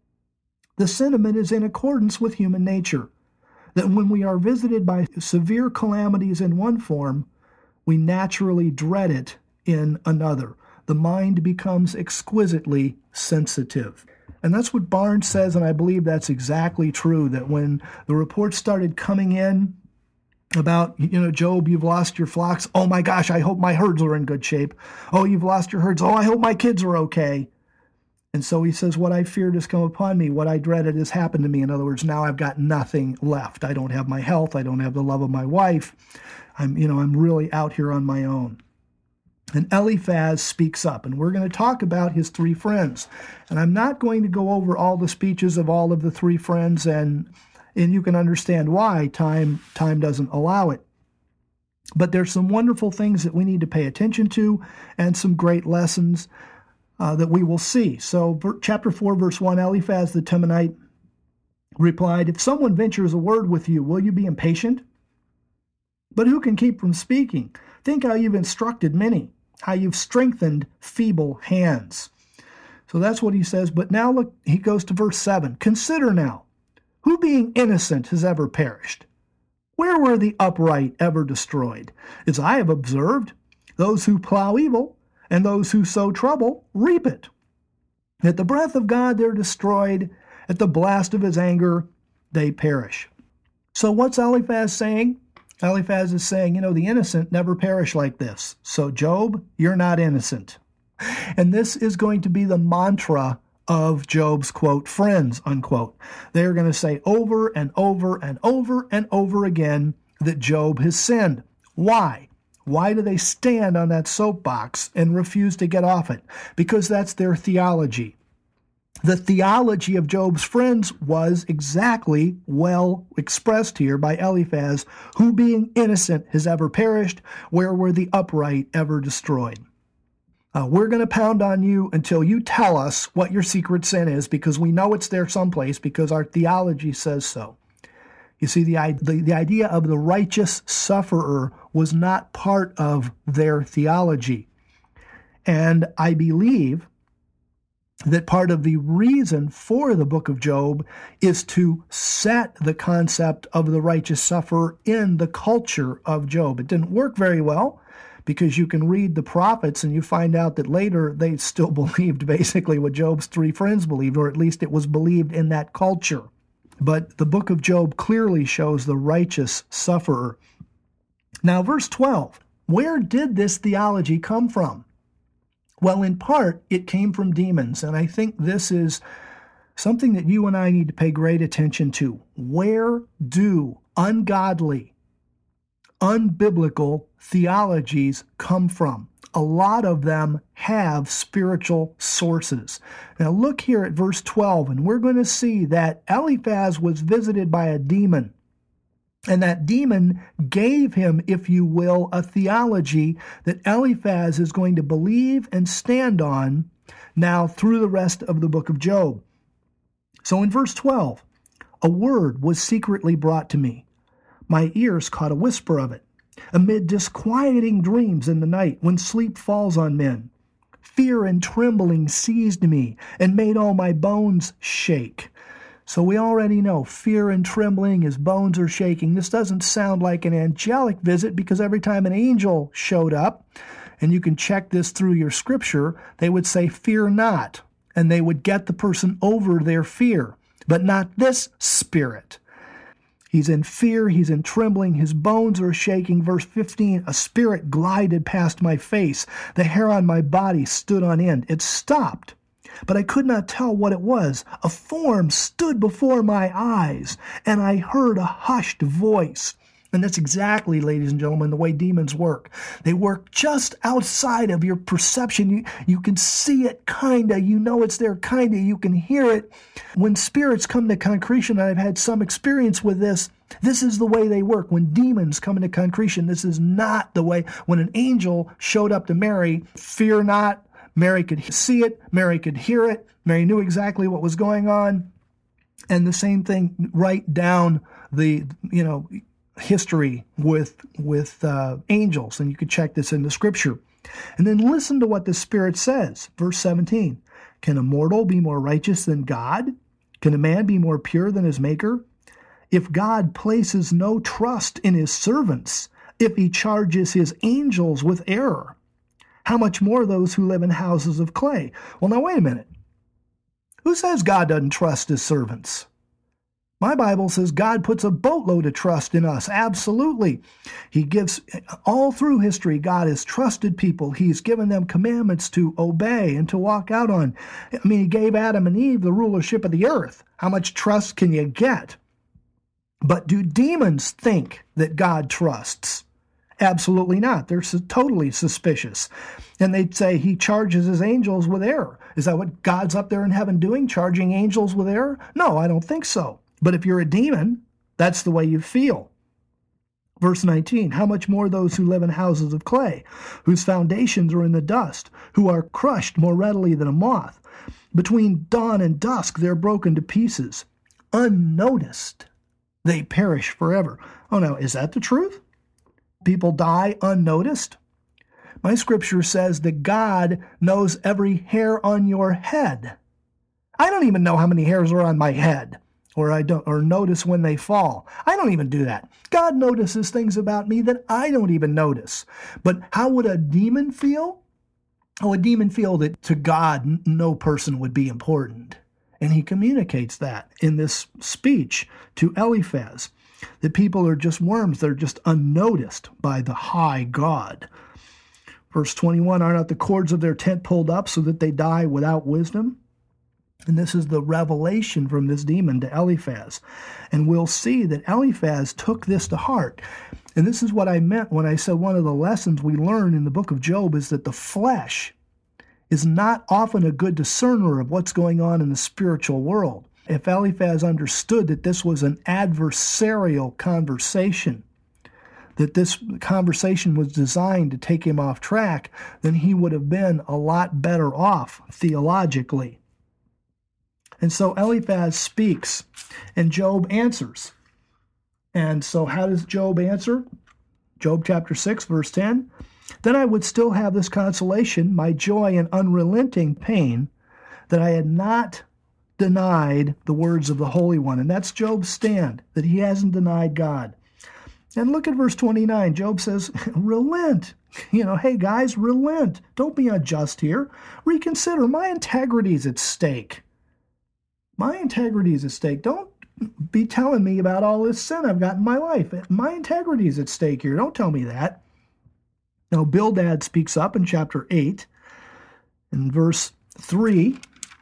Speaker 2: The sentiment is in accordance with human nature, that when we are visited by severe calamities in one form, we naturally dread it in another. The mind becomes exquisitely sensitive. And that's what Barnes says, and I believe that's exactly true, that when the reports started coming in about, Job, you've lost your flocks. Oh my gosh, I hope my herds are in good shape. Oh, you've lost your herds. Oh, I hope my kids are okay. And so he says, what I feared has come upon me. What I dreaded has happened to me. In other words, now I've got nothing left. I don't have my health. I don't have the love of my wife. I'm really out here on my own. And Eliphaz speaks up, and we're going to talk about his three friends. And I'm not going to go over all the speeches of all of the three friends, and you can understand why. Time doesn't allow it. But there's some wonderful things that we need to pay attention to, and some great lessons that we will see. So chapter 4, verse 1, Eliphaz the Temanite replied, if someone ventures a word with you, will you be impatient? But who can keep from speaking? Think how you've instructed many, how you've strengthened feeble hands. So that's what he says. But now look, he goes to verse 7. Consider now, who being innocent has ever perished? Where were the upright ever destroyed? As I have observed, those who plow evil and those who sow trouble reap it. At the breath of God they're destroyed. At the blast of his anger they perish. So what's Eliphaz saying? Eliphaz is saying, the innocent never perish like this. So Job, you're not innocent. And this is going to be the mantra of Job's, quote, friends, unquote. They're going to say over and over and over and over again that Job has sinned. Why? Why do they stand on that soapbox and refuse to get off it? Because that's their theology. The theology of Job's friends was exactly well expressed here by Eliphaz, who being innocent has ever perished, where were the upright ever destroyed? We're going to pound on you until you tell us what your secret sin is, because we know it's there someplace, because our theology says so. You see, the idea of the righteous sufferer was not part of their theology. And I believe that part of the reason for the book of Job is to set the concept of the righteous sufferer in the culture of Job. It didn't work very well, because you can read the prophets and you find out that later they still believed basically what Job's three friends believed, or at least it was believed in that culture. But the book of Job clearly shows the righteous sufferer. Now, verse 12, where did this theology come from? Well, in part, it came from demons, and I think this is something that you and I need to pay great attention to. Where do ungodly, unbiblical theologies come from? A lot of them have spiritual sources. Now look here at verse 12, and we're going to see that Eliphaz was visited by a demon. And that demon gave him, if you will, a theology that Eliphaz is going to believe and stand on now through the rest of the book of Job. So in verse 12, a word was secretly brought to me. My ears caught a whisper of it. Amid disquieting dreams in the night, when sleep falls on men, fear and trembling seized me and made all my bones shake. So we already know fear and trembling, his bones are shaking. This doesn't sound like an angelic visit, because every time an angel showed up, and you can check this through your scripture, they would say, fear not, and they would get the person over their fear, but not this spirit. He's in fear, he's in trembling, his bones are shaking. Verse 15, a spirit glided past my face. The hair on my body stood on end. It stopped, but I could not tell what it was. A form stood before my eyes, and I heard a hushed voice. And that's exactly, ladies and gentlemen, the way demons work. They work just outside of your perception. You can see it, kinda. You know it's there, kinda. You can hear it. When spirits come to concretion, and I've had some experience with this, this is the way they work. When demons come into concretion, this is not the way. When an angel showed up to Mary, fear not. Mary could see it. Mary could hear it. Mary knew exactly what was going on. And the same thing right down the, history with angels, and you could check this in the scripture. And then listen to what the Spirit says. Verse 17, can a mortal be more righteous than God? Can a man be more pure than his maker? If God places no trust in his servants, if he charges his angels with error, how much more those who live in houses of clay? Well, now wait a minute. Who says God doesn't trust his servants? My Bible says God puts a boatload of trust in us. Absolutely. He gives, all through history, God has trusted people. He's given them commandments to obey and to walk out on. I mean, he gave Adam and Eve the rulership of the earth. How much trust can you get? But do demons think that God trusts? Absolutely not. They're totally suspicious. And they'd say he charges his angels with error. Is that what God's up there in heaven doing, charging angels with error? No, I don't think so. But if you're a demon, that's the way you feel. Verse 19, how much more those who live in houses of clay, whose foundations are in the dust, who are crushed more readily than a moth. Between dawn and dusk, they're broken to pieces. Unnoticed, they perish forever. Oh, now, is that the truth? People die unnoticed? My scripture says that God knows every hair on your head. I don't even know how many hairs are on my head. Or notice when they fall. I don't even do that. God notices things about me that I don't even notice. But how would a demon feel? Oh, a demon feel that to God, no person would be important. And he communicates that in this speech to Eliphaz, that people are just worms. They're just unnoticed by the high God. Verse 21, are not the cords of their tent pulled up so that they die without wisdom? And this is the revelation from this demon to Eliphaz. And we'll see that Eliphaz took this to heart. And this is what I meant when I said one of the lessons we learn in the book of Job is that the flesh is not often a good discerner of what's going on in the spiritual world. If Eliphaz understood that this was an adversarial conversation, that this conversation was designed to take him off track, then he would have been a lot better off theologically. And so Eliphaz speaks, and Job answers. And so how does Job answer? Job chapter 6, verse 10. Then I would still have this consolation, my joy and unrelenting pain, that I had not denied the words of the Holy One. And that's Job's stand, that he hasn't denied God. And look at verse 29. Job says, relent. Hey guys, relent. Don't be unjust here. Reconsider. My integrity is at stake. My integrity is at stake. Don't be telling me about all this sin I've got in my life. My integrity is at stake here. Don't tell me that. Now, Bildad speaks up in chapter 8, in verse 3.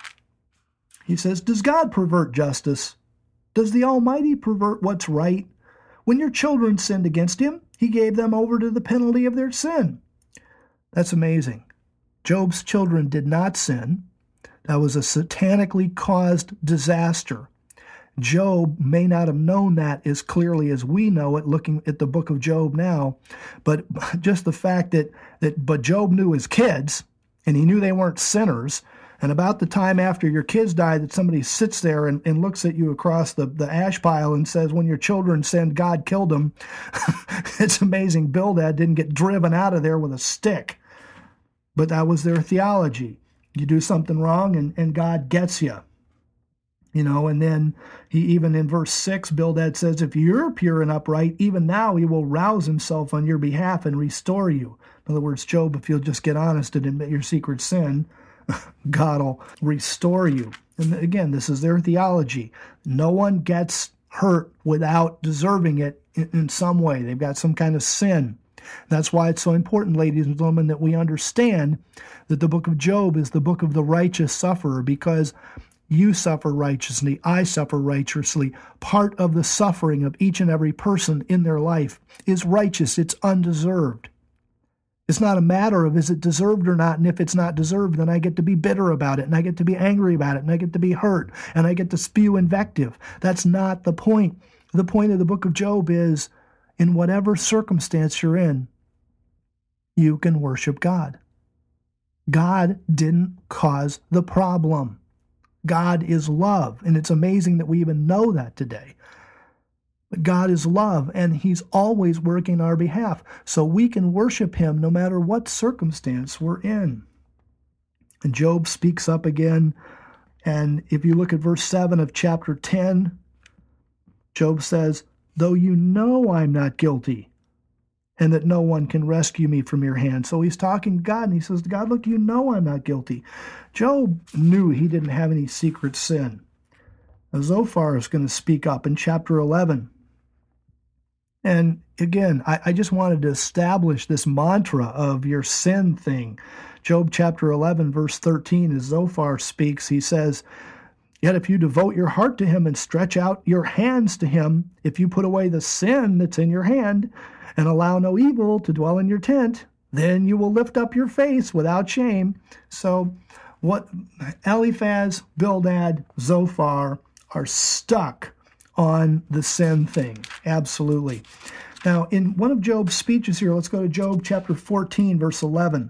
Speaker 2: He says, does God pervert justice? Does the Almighty pervert what's right? When your children sinned against him, he gave them over to the penalty of their sin. That's amazing. Job's children did not sin. That was a satanically caused disaster. Job may not have known that as clearly as we know it looking at the book of Job now, but just the fact but Job knew his kids, and he knew they weren't sinners, and about the time after your kids die that somebody sits there and looks at you across the ash pile and says, when your children sinned, God killed them. It's amazing Bildad didn't get driven out of there with a stick. But that was their theology. You do something wrong and God gets you. And then he, even in verse 6, Bildad says, if you're pure and upright, even now he will rouse himself on your behalf and restore you. In other words, Job, if you'll just get honest and admit your secret sin, God will restore you. And again, this is their theology. No one gets hurt without deserving it in some way. They've got some kind of sin. That's why it's so important, ladies and gentlemen, that we understand that the book of Job is the book of the righteous sufferer, because you suffer righteously, I suffer righteously. Part of the suffering of each and every person in their life is righteous. It's undeserved. It's not a matter of is it deserved or not, and if it's not deserved, then I get to be bitter about it, and I get to be angry about it, and I get to be hurt, and I get to spew invective. That's not the point. The point of the book of Job is, in whatever circumstance you're in, you can worship God. God didn't cause the problem. God is love, and it's amazing that we even know that today. But God is love, and he's always working on our behalf, so we can worship him no matter what circumstance we're in. And Job speaks up again, and if you look at verse 7 of chapter 10, Job says, though you know I'm not guilty, and that no one can rescue me from your hand. So he's talking to God, and he says, God, look, you know I'm not guilty. Job knew he didn't have any secret sin. Now, Zophar is going to speak up in chapter 11. And again, I just wanted to establish this mantra of your sin thing. Job chapter 11, verse 13, as Zophar speaks, he says, yet if you devote your heart to him and stretch out your hands to him, if you put away the sin that's in your hand and allow no evil to dwell in your tent, then you will lift up your face without shame. So what Eliphaz, Bildad, Zophar are stuck on the sin thing. Absolutely. Now, in one of Job's speeches here, let's go to Job chapter 14, verse 11.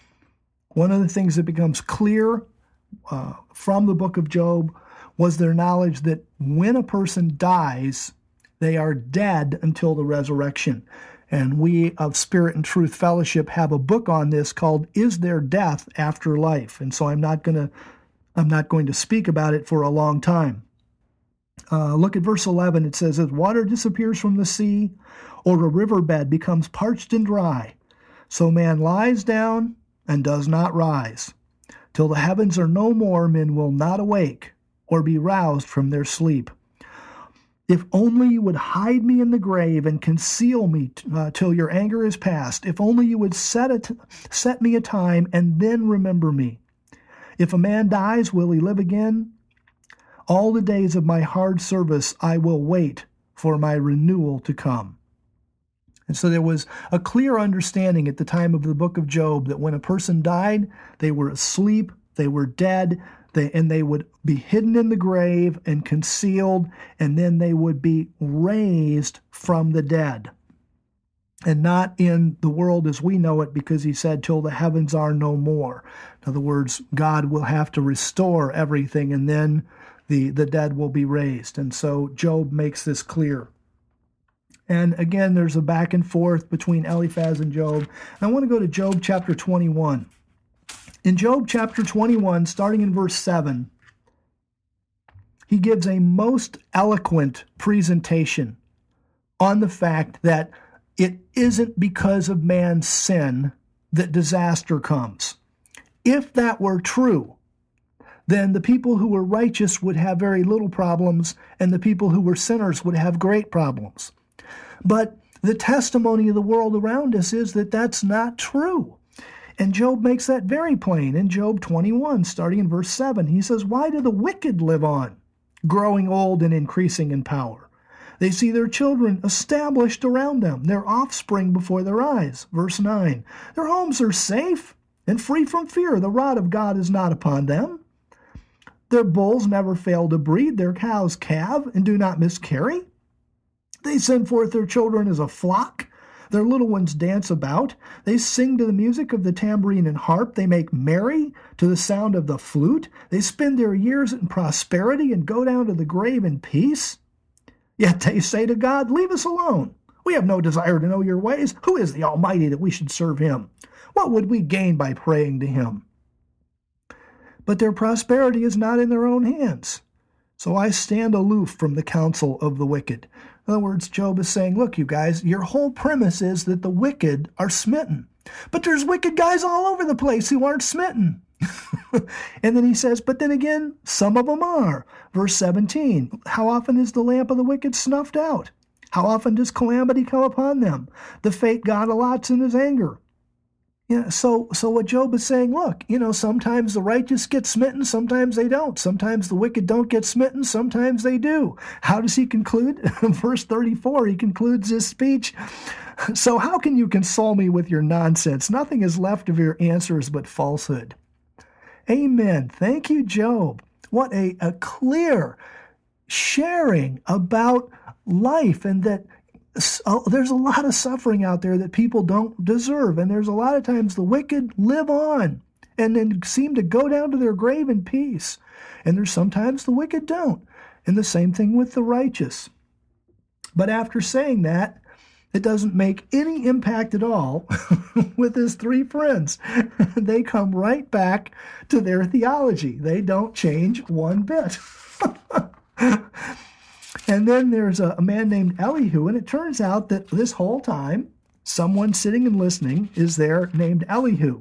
Speaker 2: One of the things that becomes clear from the book of Job was their knowledge that when a person dies, they are dead until the resurrection. And we of Spirit and Truth Fellowship have a book on this called Is There Death After Life? And so I'm not going to speak about it for a long time. Look at verse 11. It says, as water disappears from the sea, or a riverbed becomes parched and dry, so man lies down and does not rise. Till the heavens are no more, men will not awake or be roused from their sleep. If only you would hide me in the grave and conceal me till your anger is past. If only you would set me a time and then remember me. If a man dies, will he live again? All the days of my hard service I will wait for my renewal to come. And so there was a clear understanding at the time of the book of Job that when a person died, they were asleep, they were dead, and they would be hidden in the grave and concealed, and then they would be raised from the dead. And not in the world as we know it, because he said, till the heavens are no more. In other words, God will have to restore everything, and then the dead will be raised. And so Job makes this clear. And again, there's a back and forth between Eliphaz and Job. And I want to go to Job chapter 21. In Job chapter 21, starting in verse 7, he gives a most eloquent presentation on the fact that it isn't because of man's sin that disaster comes. If that were true, then the people who were righteous would have very little problems, and the people who were sinners would have great problems. But the testimony of the world around us is that that's not true. And Job makes that very plain in Job 21, starting in verse 7. He says, why do the wicked live on, growing old and increasing in power? They see their children established around them, their offspring before their eyes. Verse 9, their homes are safe and free from fear. The rod of God is not upon them. Their bulls never fail to breed. Their cows calve and do not miscarry. They send forth their children as a flock. Their little ones dance about. They sing to the music of the tambourine and harp. They make merry to the sound of the flute. They spend their years in prosperity and go down to the grave in peace. Yet they say to God, leave us alone. We have no desire to know your ways. Who is the Almighty that we should serve him? What would we gain by praying to him? But their prosperity is not in their own hands. So I stand aloof from the counsel of the wicked. In other words, Job is saying, look, you guys, your whole premise is that the wicked are smitten. But there's wicked guys all over the place who aren't smitten. And then he says, but then again, some of them are. Verse 17, how often is the lamp of the wicked snuffed out? How often does calamity come upon them? The fate God allots in his anger. So what Job is saying, look, sometimes the righteous get smitten, sometimes they don't. Sometimes the wicked don't get smitten, sometimes they do. How does he conclude? Verse 34, he concludes his speech. So how can you console me with your nonsense? Nothing is left of your answers but falsehood. Amen. Thank you, Job. What a clear sharing about life, and that there's a lot of suffering out there that people don't deserve. And there's a lot of times the wicked live on and then seem to go down to their grave in peace. And there's sometimes the wicked don't. And the same thing with the righteous. But after saying that, it doesn't make any impact at all with his three friends. They come right back to their theology. They don't change one bit. And then there's a man named Elihu, and it turns out that this whole time, someone sitting and listening is there named Elihu.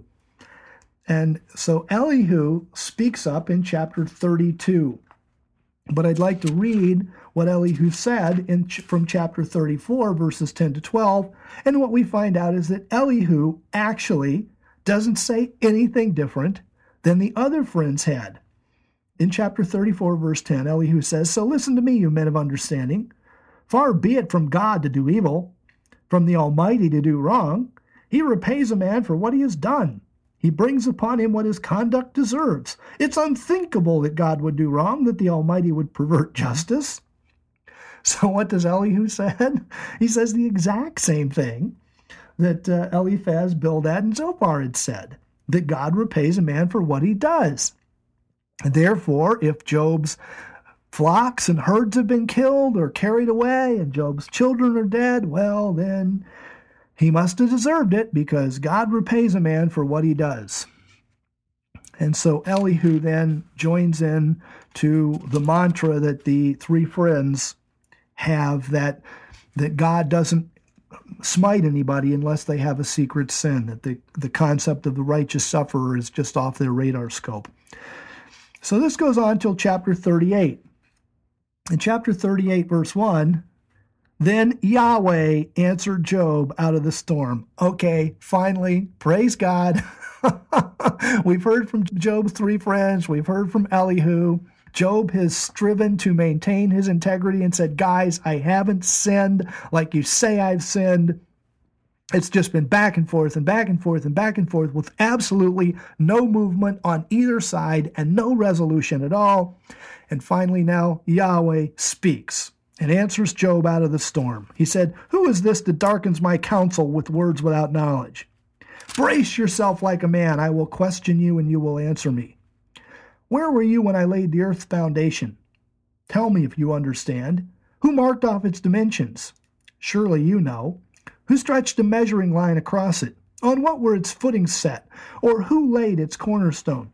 Speaker 2: And so Elihu speaks up in chapter 32. But I'd like to read what Elihu said from chapter 34, verses 10 to 12. And what we find out is that Elihu actually doesn't say anything different than the other friends had. In chapter 34, verse 10, Elihu says, so listen to me, you men of understanding. Far be it from God to do evil, from the Almighty to do wrong. He repays a man for what he has done. He brings upon him what his conduct deserves. It's unthinkable that God would do wrong, that the Almighty would pervert justice. So what does Elihu say? He says the exact same thing that Eliphaz, Bildad, and Zophar had said, that God repays a man for what he does. Therefore, if Job's flocks and herds have been killed or carried away and Job's children are dead, well, then he must have deserved it because God repays a man for what he does. And so Elihu then joins in to the mantra that the three friends have, that God doesn't smite anybody unless they have a secret sin, that the concept of the righteous sufferer is just off their radar scope. So this goes on till chapter 38. In chapter 38, verse 1, then Yahweh answered Job out of the storm. Okay, finally, praise God. We've heard from Job's three friends. We've heard from Elihu. Job has striven to maintain his integrity and said, guys, I haven't sinned like you say I've sinned. It's just been back and forth and back and forth and back and forth with absolutely no movement on either side and no resolution at all. And finally now Yahweh speaks and answers Job out of the storm. He said, who is this that darkens my counsel with words without knowledge? Brace yourself like a man. I will question you and you will answer me. Where were you when I laid the earth's foundation? Tell me if you understand. Who marked off its dimensions? Surely you know. Who stretched a measuring line across it? On what were its footings set? Or who laid its cornerstone?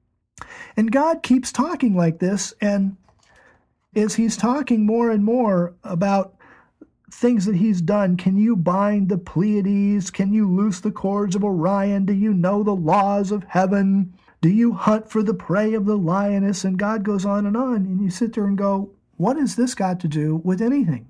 Speaker 2: And God keeps talking like this, and as he's talking more and more about things that he's done, can you bind the Pleiades? Can you loose the cords of Orion? Do you know the laws of heaven? Do you hunt for the prey of the lioness? And God goes on, and you sit there and go, what has this got to do with anything?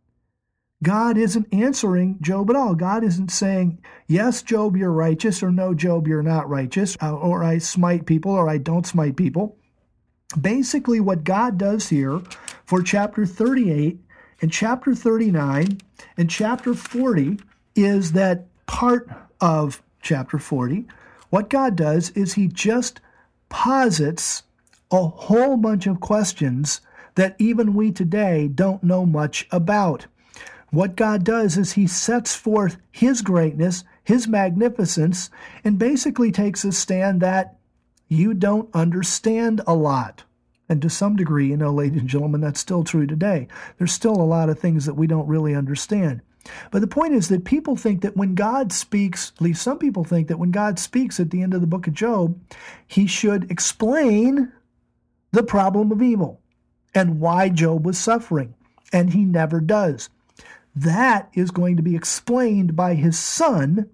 Speaker 2: God isn't answering Job at all. God isn't saying, yes, Job, you're righteous, or no, Job, you're not righteous, or I smite people, or I don't smite people. Basically, what God does here for chapter 38 and chapter 39 and chapter 40 is that part of chapter 40, what God does is he just posits a whole bunch of questions that even we today don't know much about. What God does is he sets forth his greatness, his magnificence, and basically takes a stand that you don't understand a lot. And to some degree, ladies and gentlemen, that's still true today. There's still a lot of things that we don't really understand. But the point is that people think that when God speaks, at least some people think that when God speaks at the end of the book of Job, he should explain the problem of evil. and why Job was suffering, and he never does. That is going to be explained by his son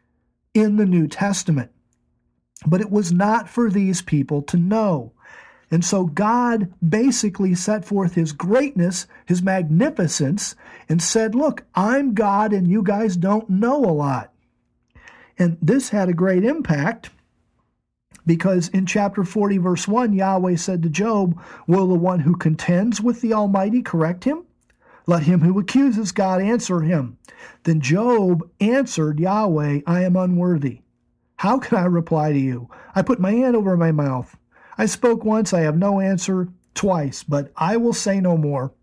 Speaker 2: in the New Testament. But it was not for these people to know. And so God basically set forth his greatness, his magnificence, and said, look, I'm God and you guys don't know a lot. And this had a great impact because in chapter 40, verse 1, Yahweh said to Job, will the one who contends with the Almighty correct him? Let him who accuses God answer him. Then Job answered Yahweh, I am unworthy. How can I reply to you? I put my hand over my mouth. I spoke once, I have no answer, twice, but I will say no more.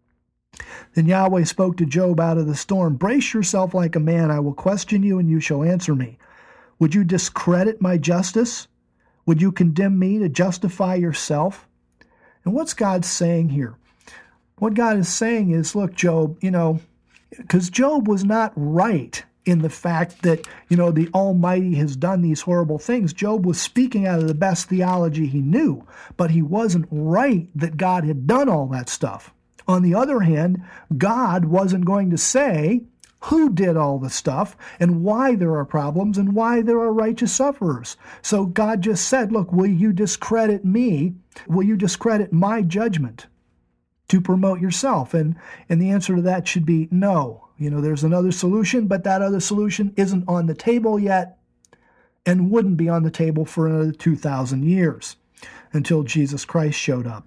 Speaker 2: Then Yahweh spoke to Job out of the storm, brace yourself like a man, I will question you and you shall answer me. Would you discredit my justice? Would you condemn me to justify yourself? And what's God saying here? What God is saying is, look, Job, because Job was not right in the fact that, the Almighty has done these horrible things. Job was speaking out of the best theology he knew, but he wasn't right that God had done all that stuff. On the other hand, God wasn't going to say who did all the stuff and why there are problems and why there are righteous sufferers. So God just said, look, will you discredit me? Will you discredit my judgment to promote yourself? And the answer to that should be no. There's another solution, but that other solution isn't on the table yet and wouldn't be on the table for another 2,000 years until Jesus Christ showed up.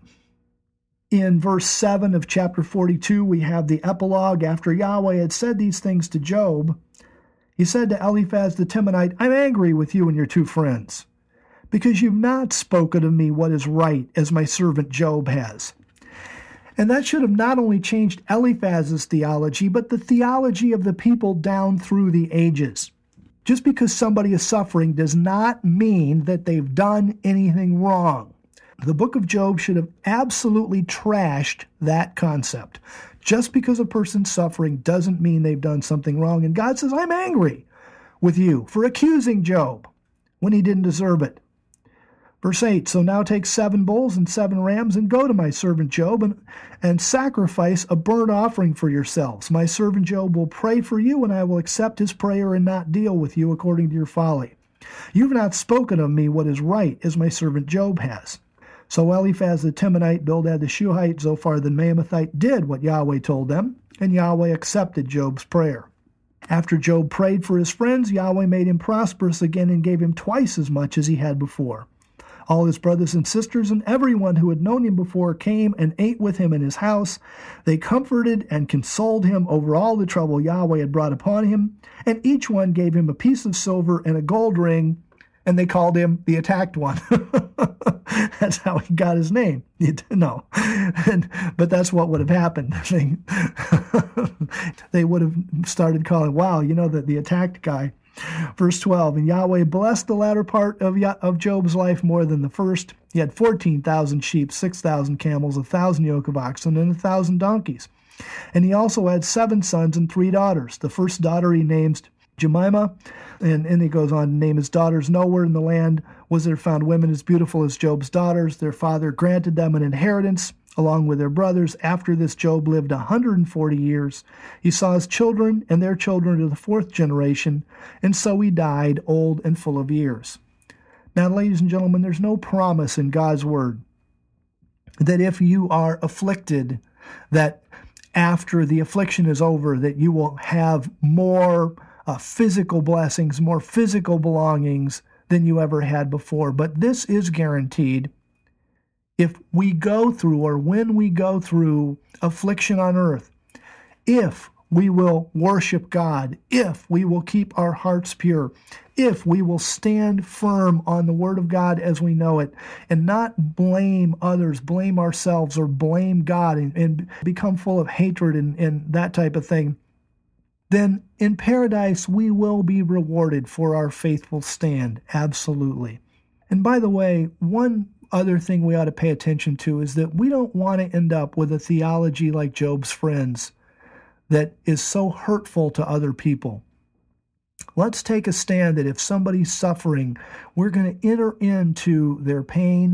Speaker 2: In verse 7 of chapter 42, we have the epilogue. After Yahweh had said these things to Job, he said to Eliphaz the Temanite, I'm angry with you and your two friends, because you've not spoken of me what is right, as my servant Job has. And that should have not only changed Eliphaz's theology, but the theology of the people down through the ages. Just because somebody is suffering does not mean that they've done anything wrong. The book of Job should have absolutely trashed that concept. Just because a person's suffering doesn't mean they've done something wrong. And God says, I'm angry with you for accusing Job when he didn't deserve it. Verse 8, so now take 7 bulls and 7 rams and go to my servant Job and sacrifice a burnt offering for yourselves. My servant Job will pray for you, and I will accept his prayer and not deal with you according to your folly. You've not spoken of me what is right, as my servant Job has. So Eliphaz the Temanite, Bildad the Shuhite, Zophar the Naamathite did what Yahweh told them, and Yahweh accepted Job's prayer. After Job prayed for his friends, Yahweh made him prosperous again and gave him twice as much as he had before. All his brothers and sisters and everyone who had known him before came and ate with him in his house. They comforted and consoled him over all the trouble Yahweh had brought upon him, and each one gave him a piece of silver and a gold ring, and they called him the Attacked One. That's how he got his name. No, but that's what would have happened. They would have started calling, wow, the attacked guy. Verse 12, and Yahweh blessed the latter part of Job's life more than the first. He had 14,000 sheep, 6,000 camels, 1,000 yoke of oxen, and 1,000 donkeys. And he also had 7 sons and 3 daughters. The first daughter he names Jemimah, and he goes on to name his daughters. Nowhere in the land was there found women as beautiful as Job's daughters. Their father granted them an inheritance along with their brothers. After this, Job lived 140 years. He saw his children and their children to the 4th generation, and so he died old and full of years. Now, ladies and gentlemen, there's no promise in God's word that if you are afflicted, that after the affliction is over, that you will have more physical blessings, more physical belongings than you ever had before. But this is guaranteed. If we go through, or when we go through affliction on earth, if we will worship God, if we will keep our hearts pure, if we will stand firm on the Word of God as we know it, and not blame others, blame ourselves, or blame God, and become full of hatred and that type of thing, then in paradise we will be rewarded for our faithful stand, absolutely. And by the way, one other thing we ought to pay attention to is that we don't want to end up with a theology like Job's friends that is so hurtful to other people. Let's take a stand that if somebody's suffering, we're going to enter into their pain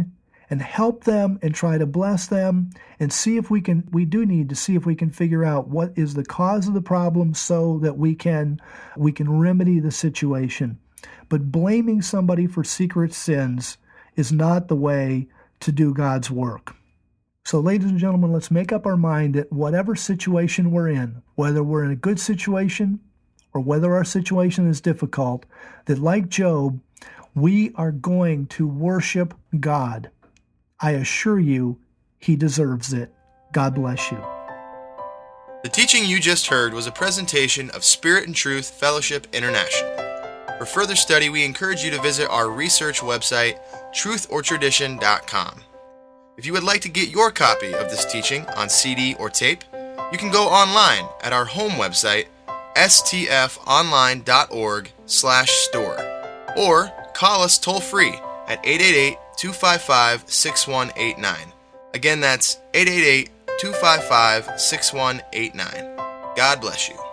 Speaker 2: and help them and try to bless them and see if we do need to see if we can figure out what is the cause of the problem so that we can remedy the situation. But blaming somebody for secret sins is not the way to do God's work. So ladies and gentlemen, let's make up our mind that whatever situation we're in, whether we're in a good situation or whether our situation is difficult, that like Job, we are going to worship God. I assure you, He deserves it. God bless you.
Speaker 1: The teaching you just heard was a presentation of Spirit and Truth Fellowship International. For further study, we encourage you to visit our research website, truthourtradition.com. If you would like to get your copy of this teaching on CD or tape, you can go online at our home website, stfonline.org/store, or call us toll-free at 888-255-6189. Again, that's 888-255-6189. God bless you.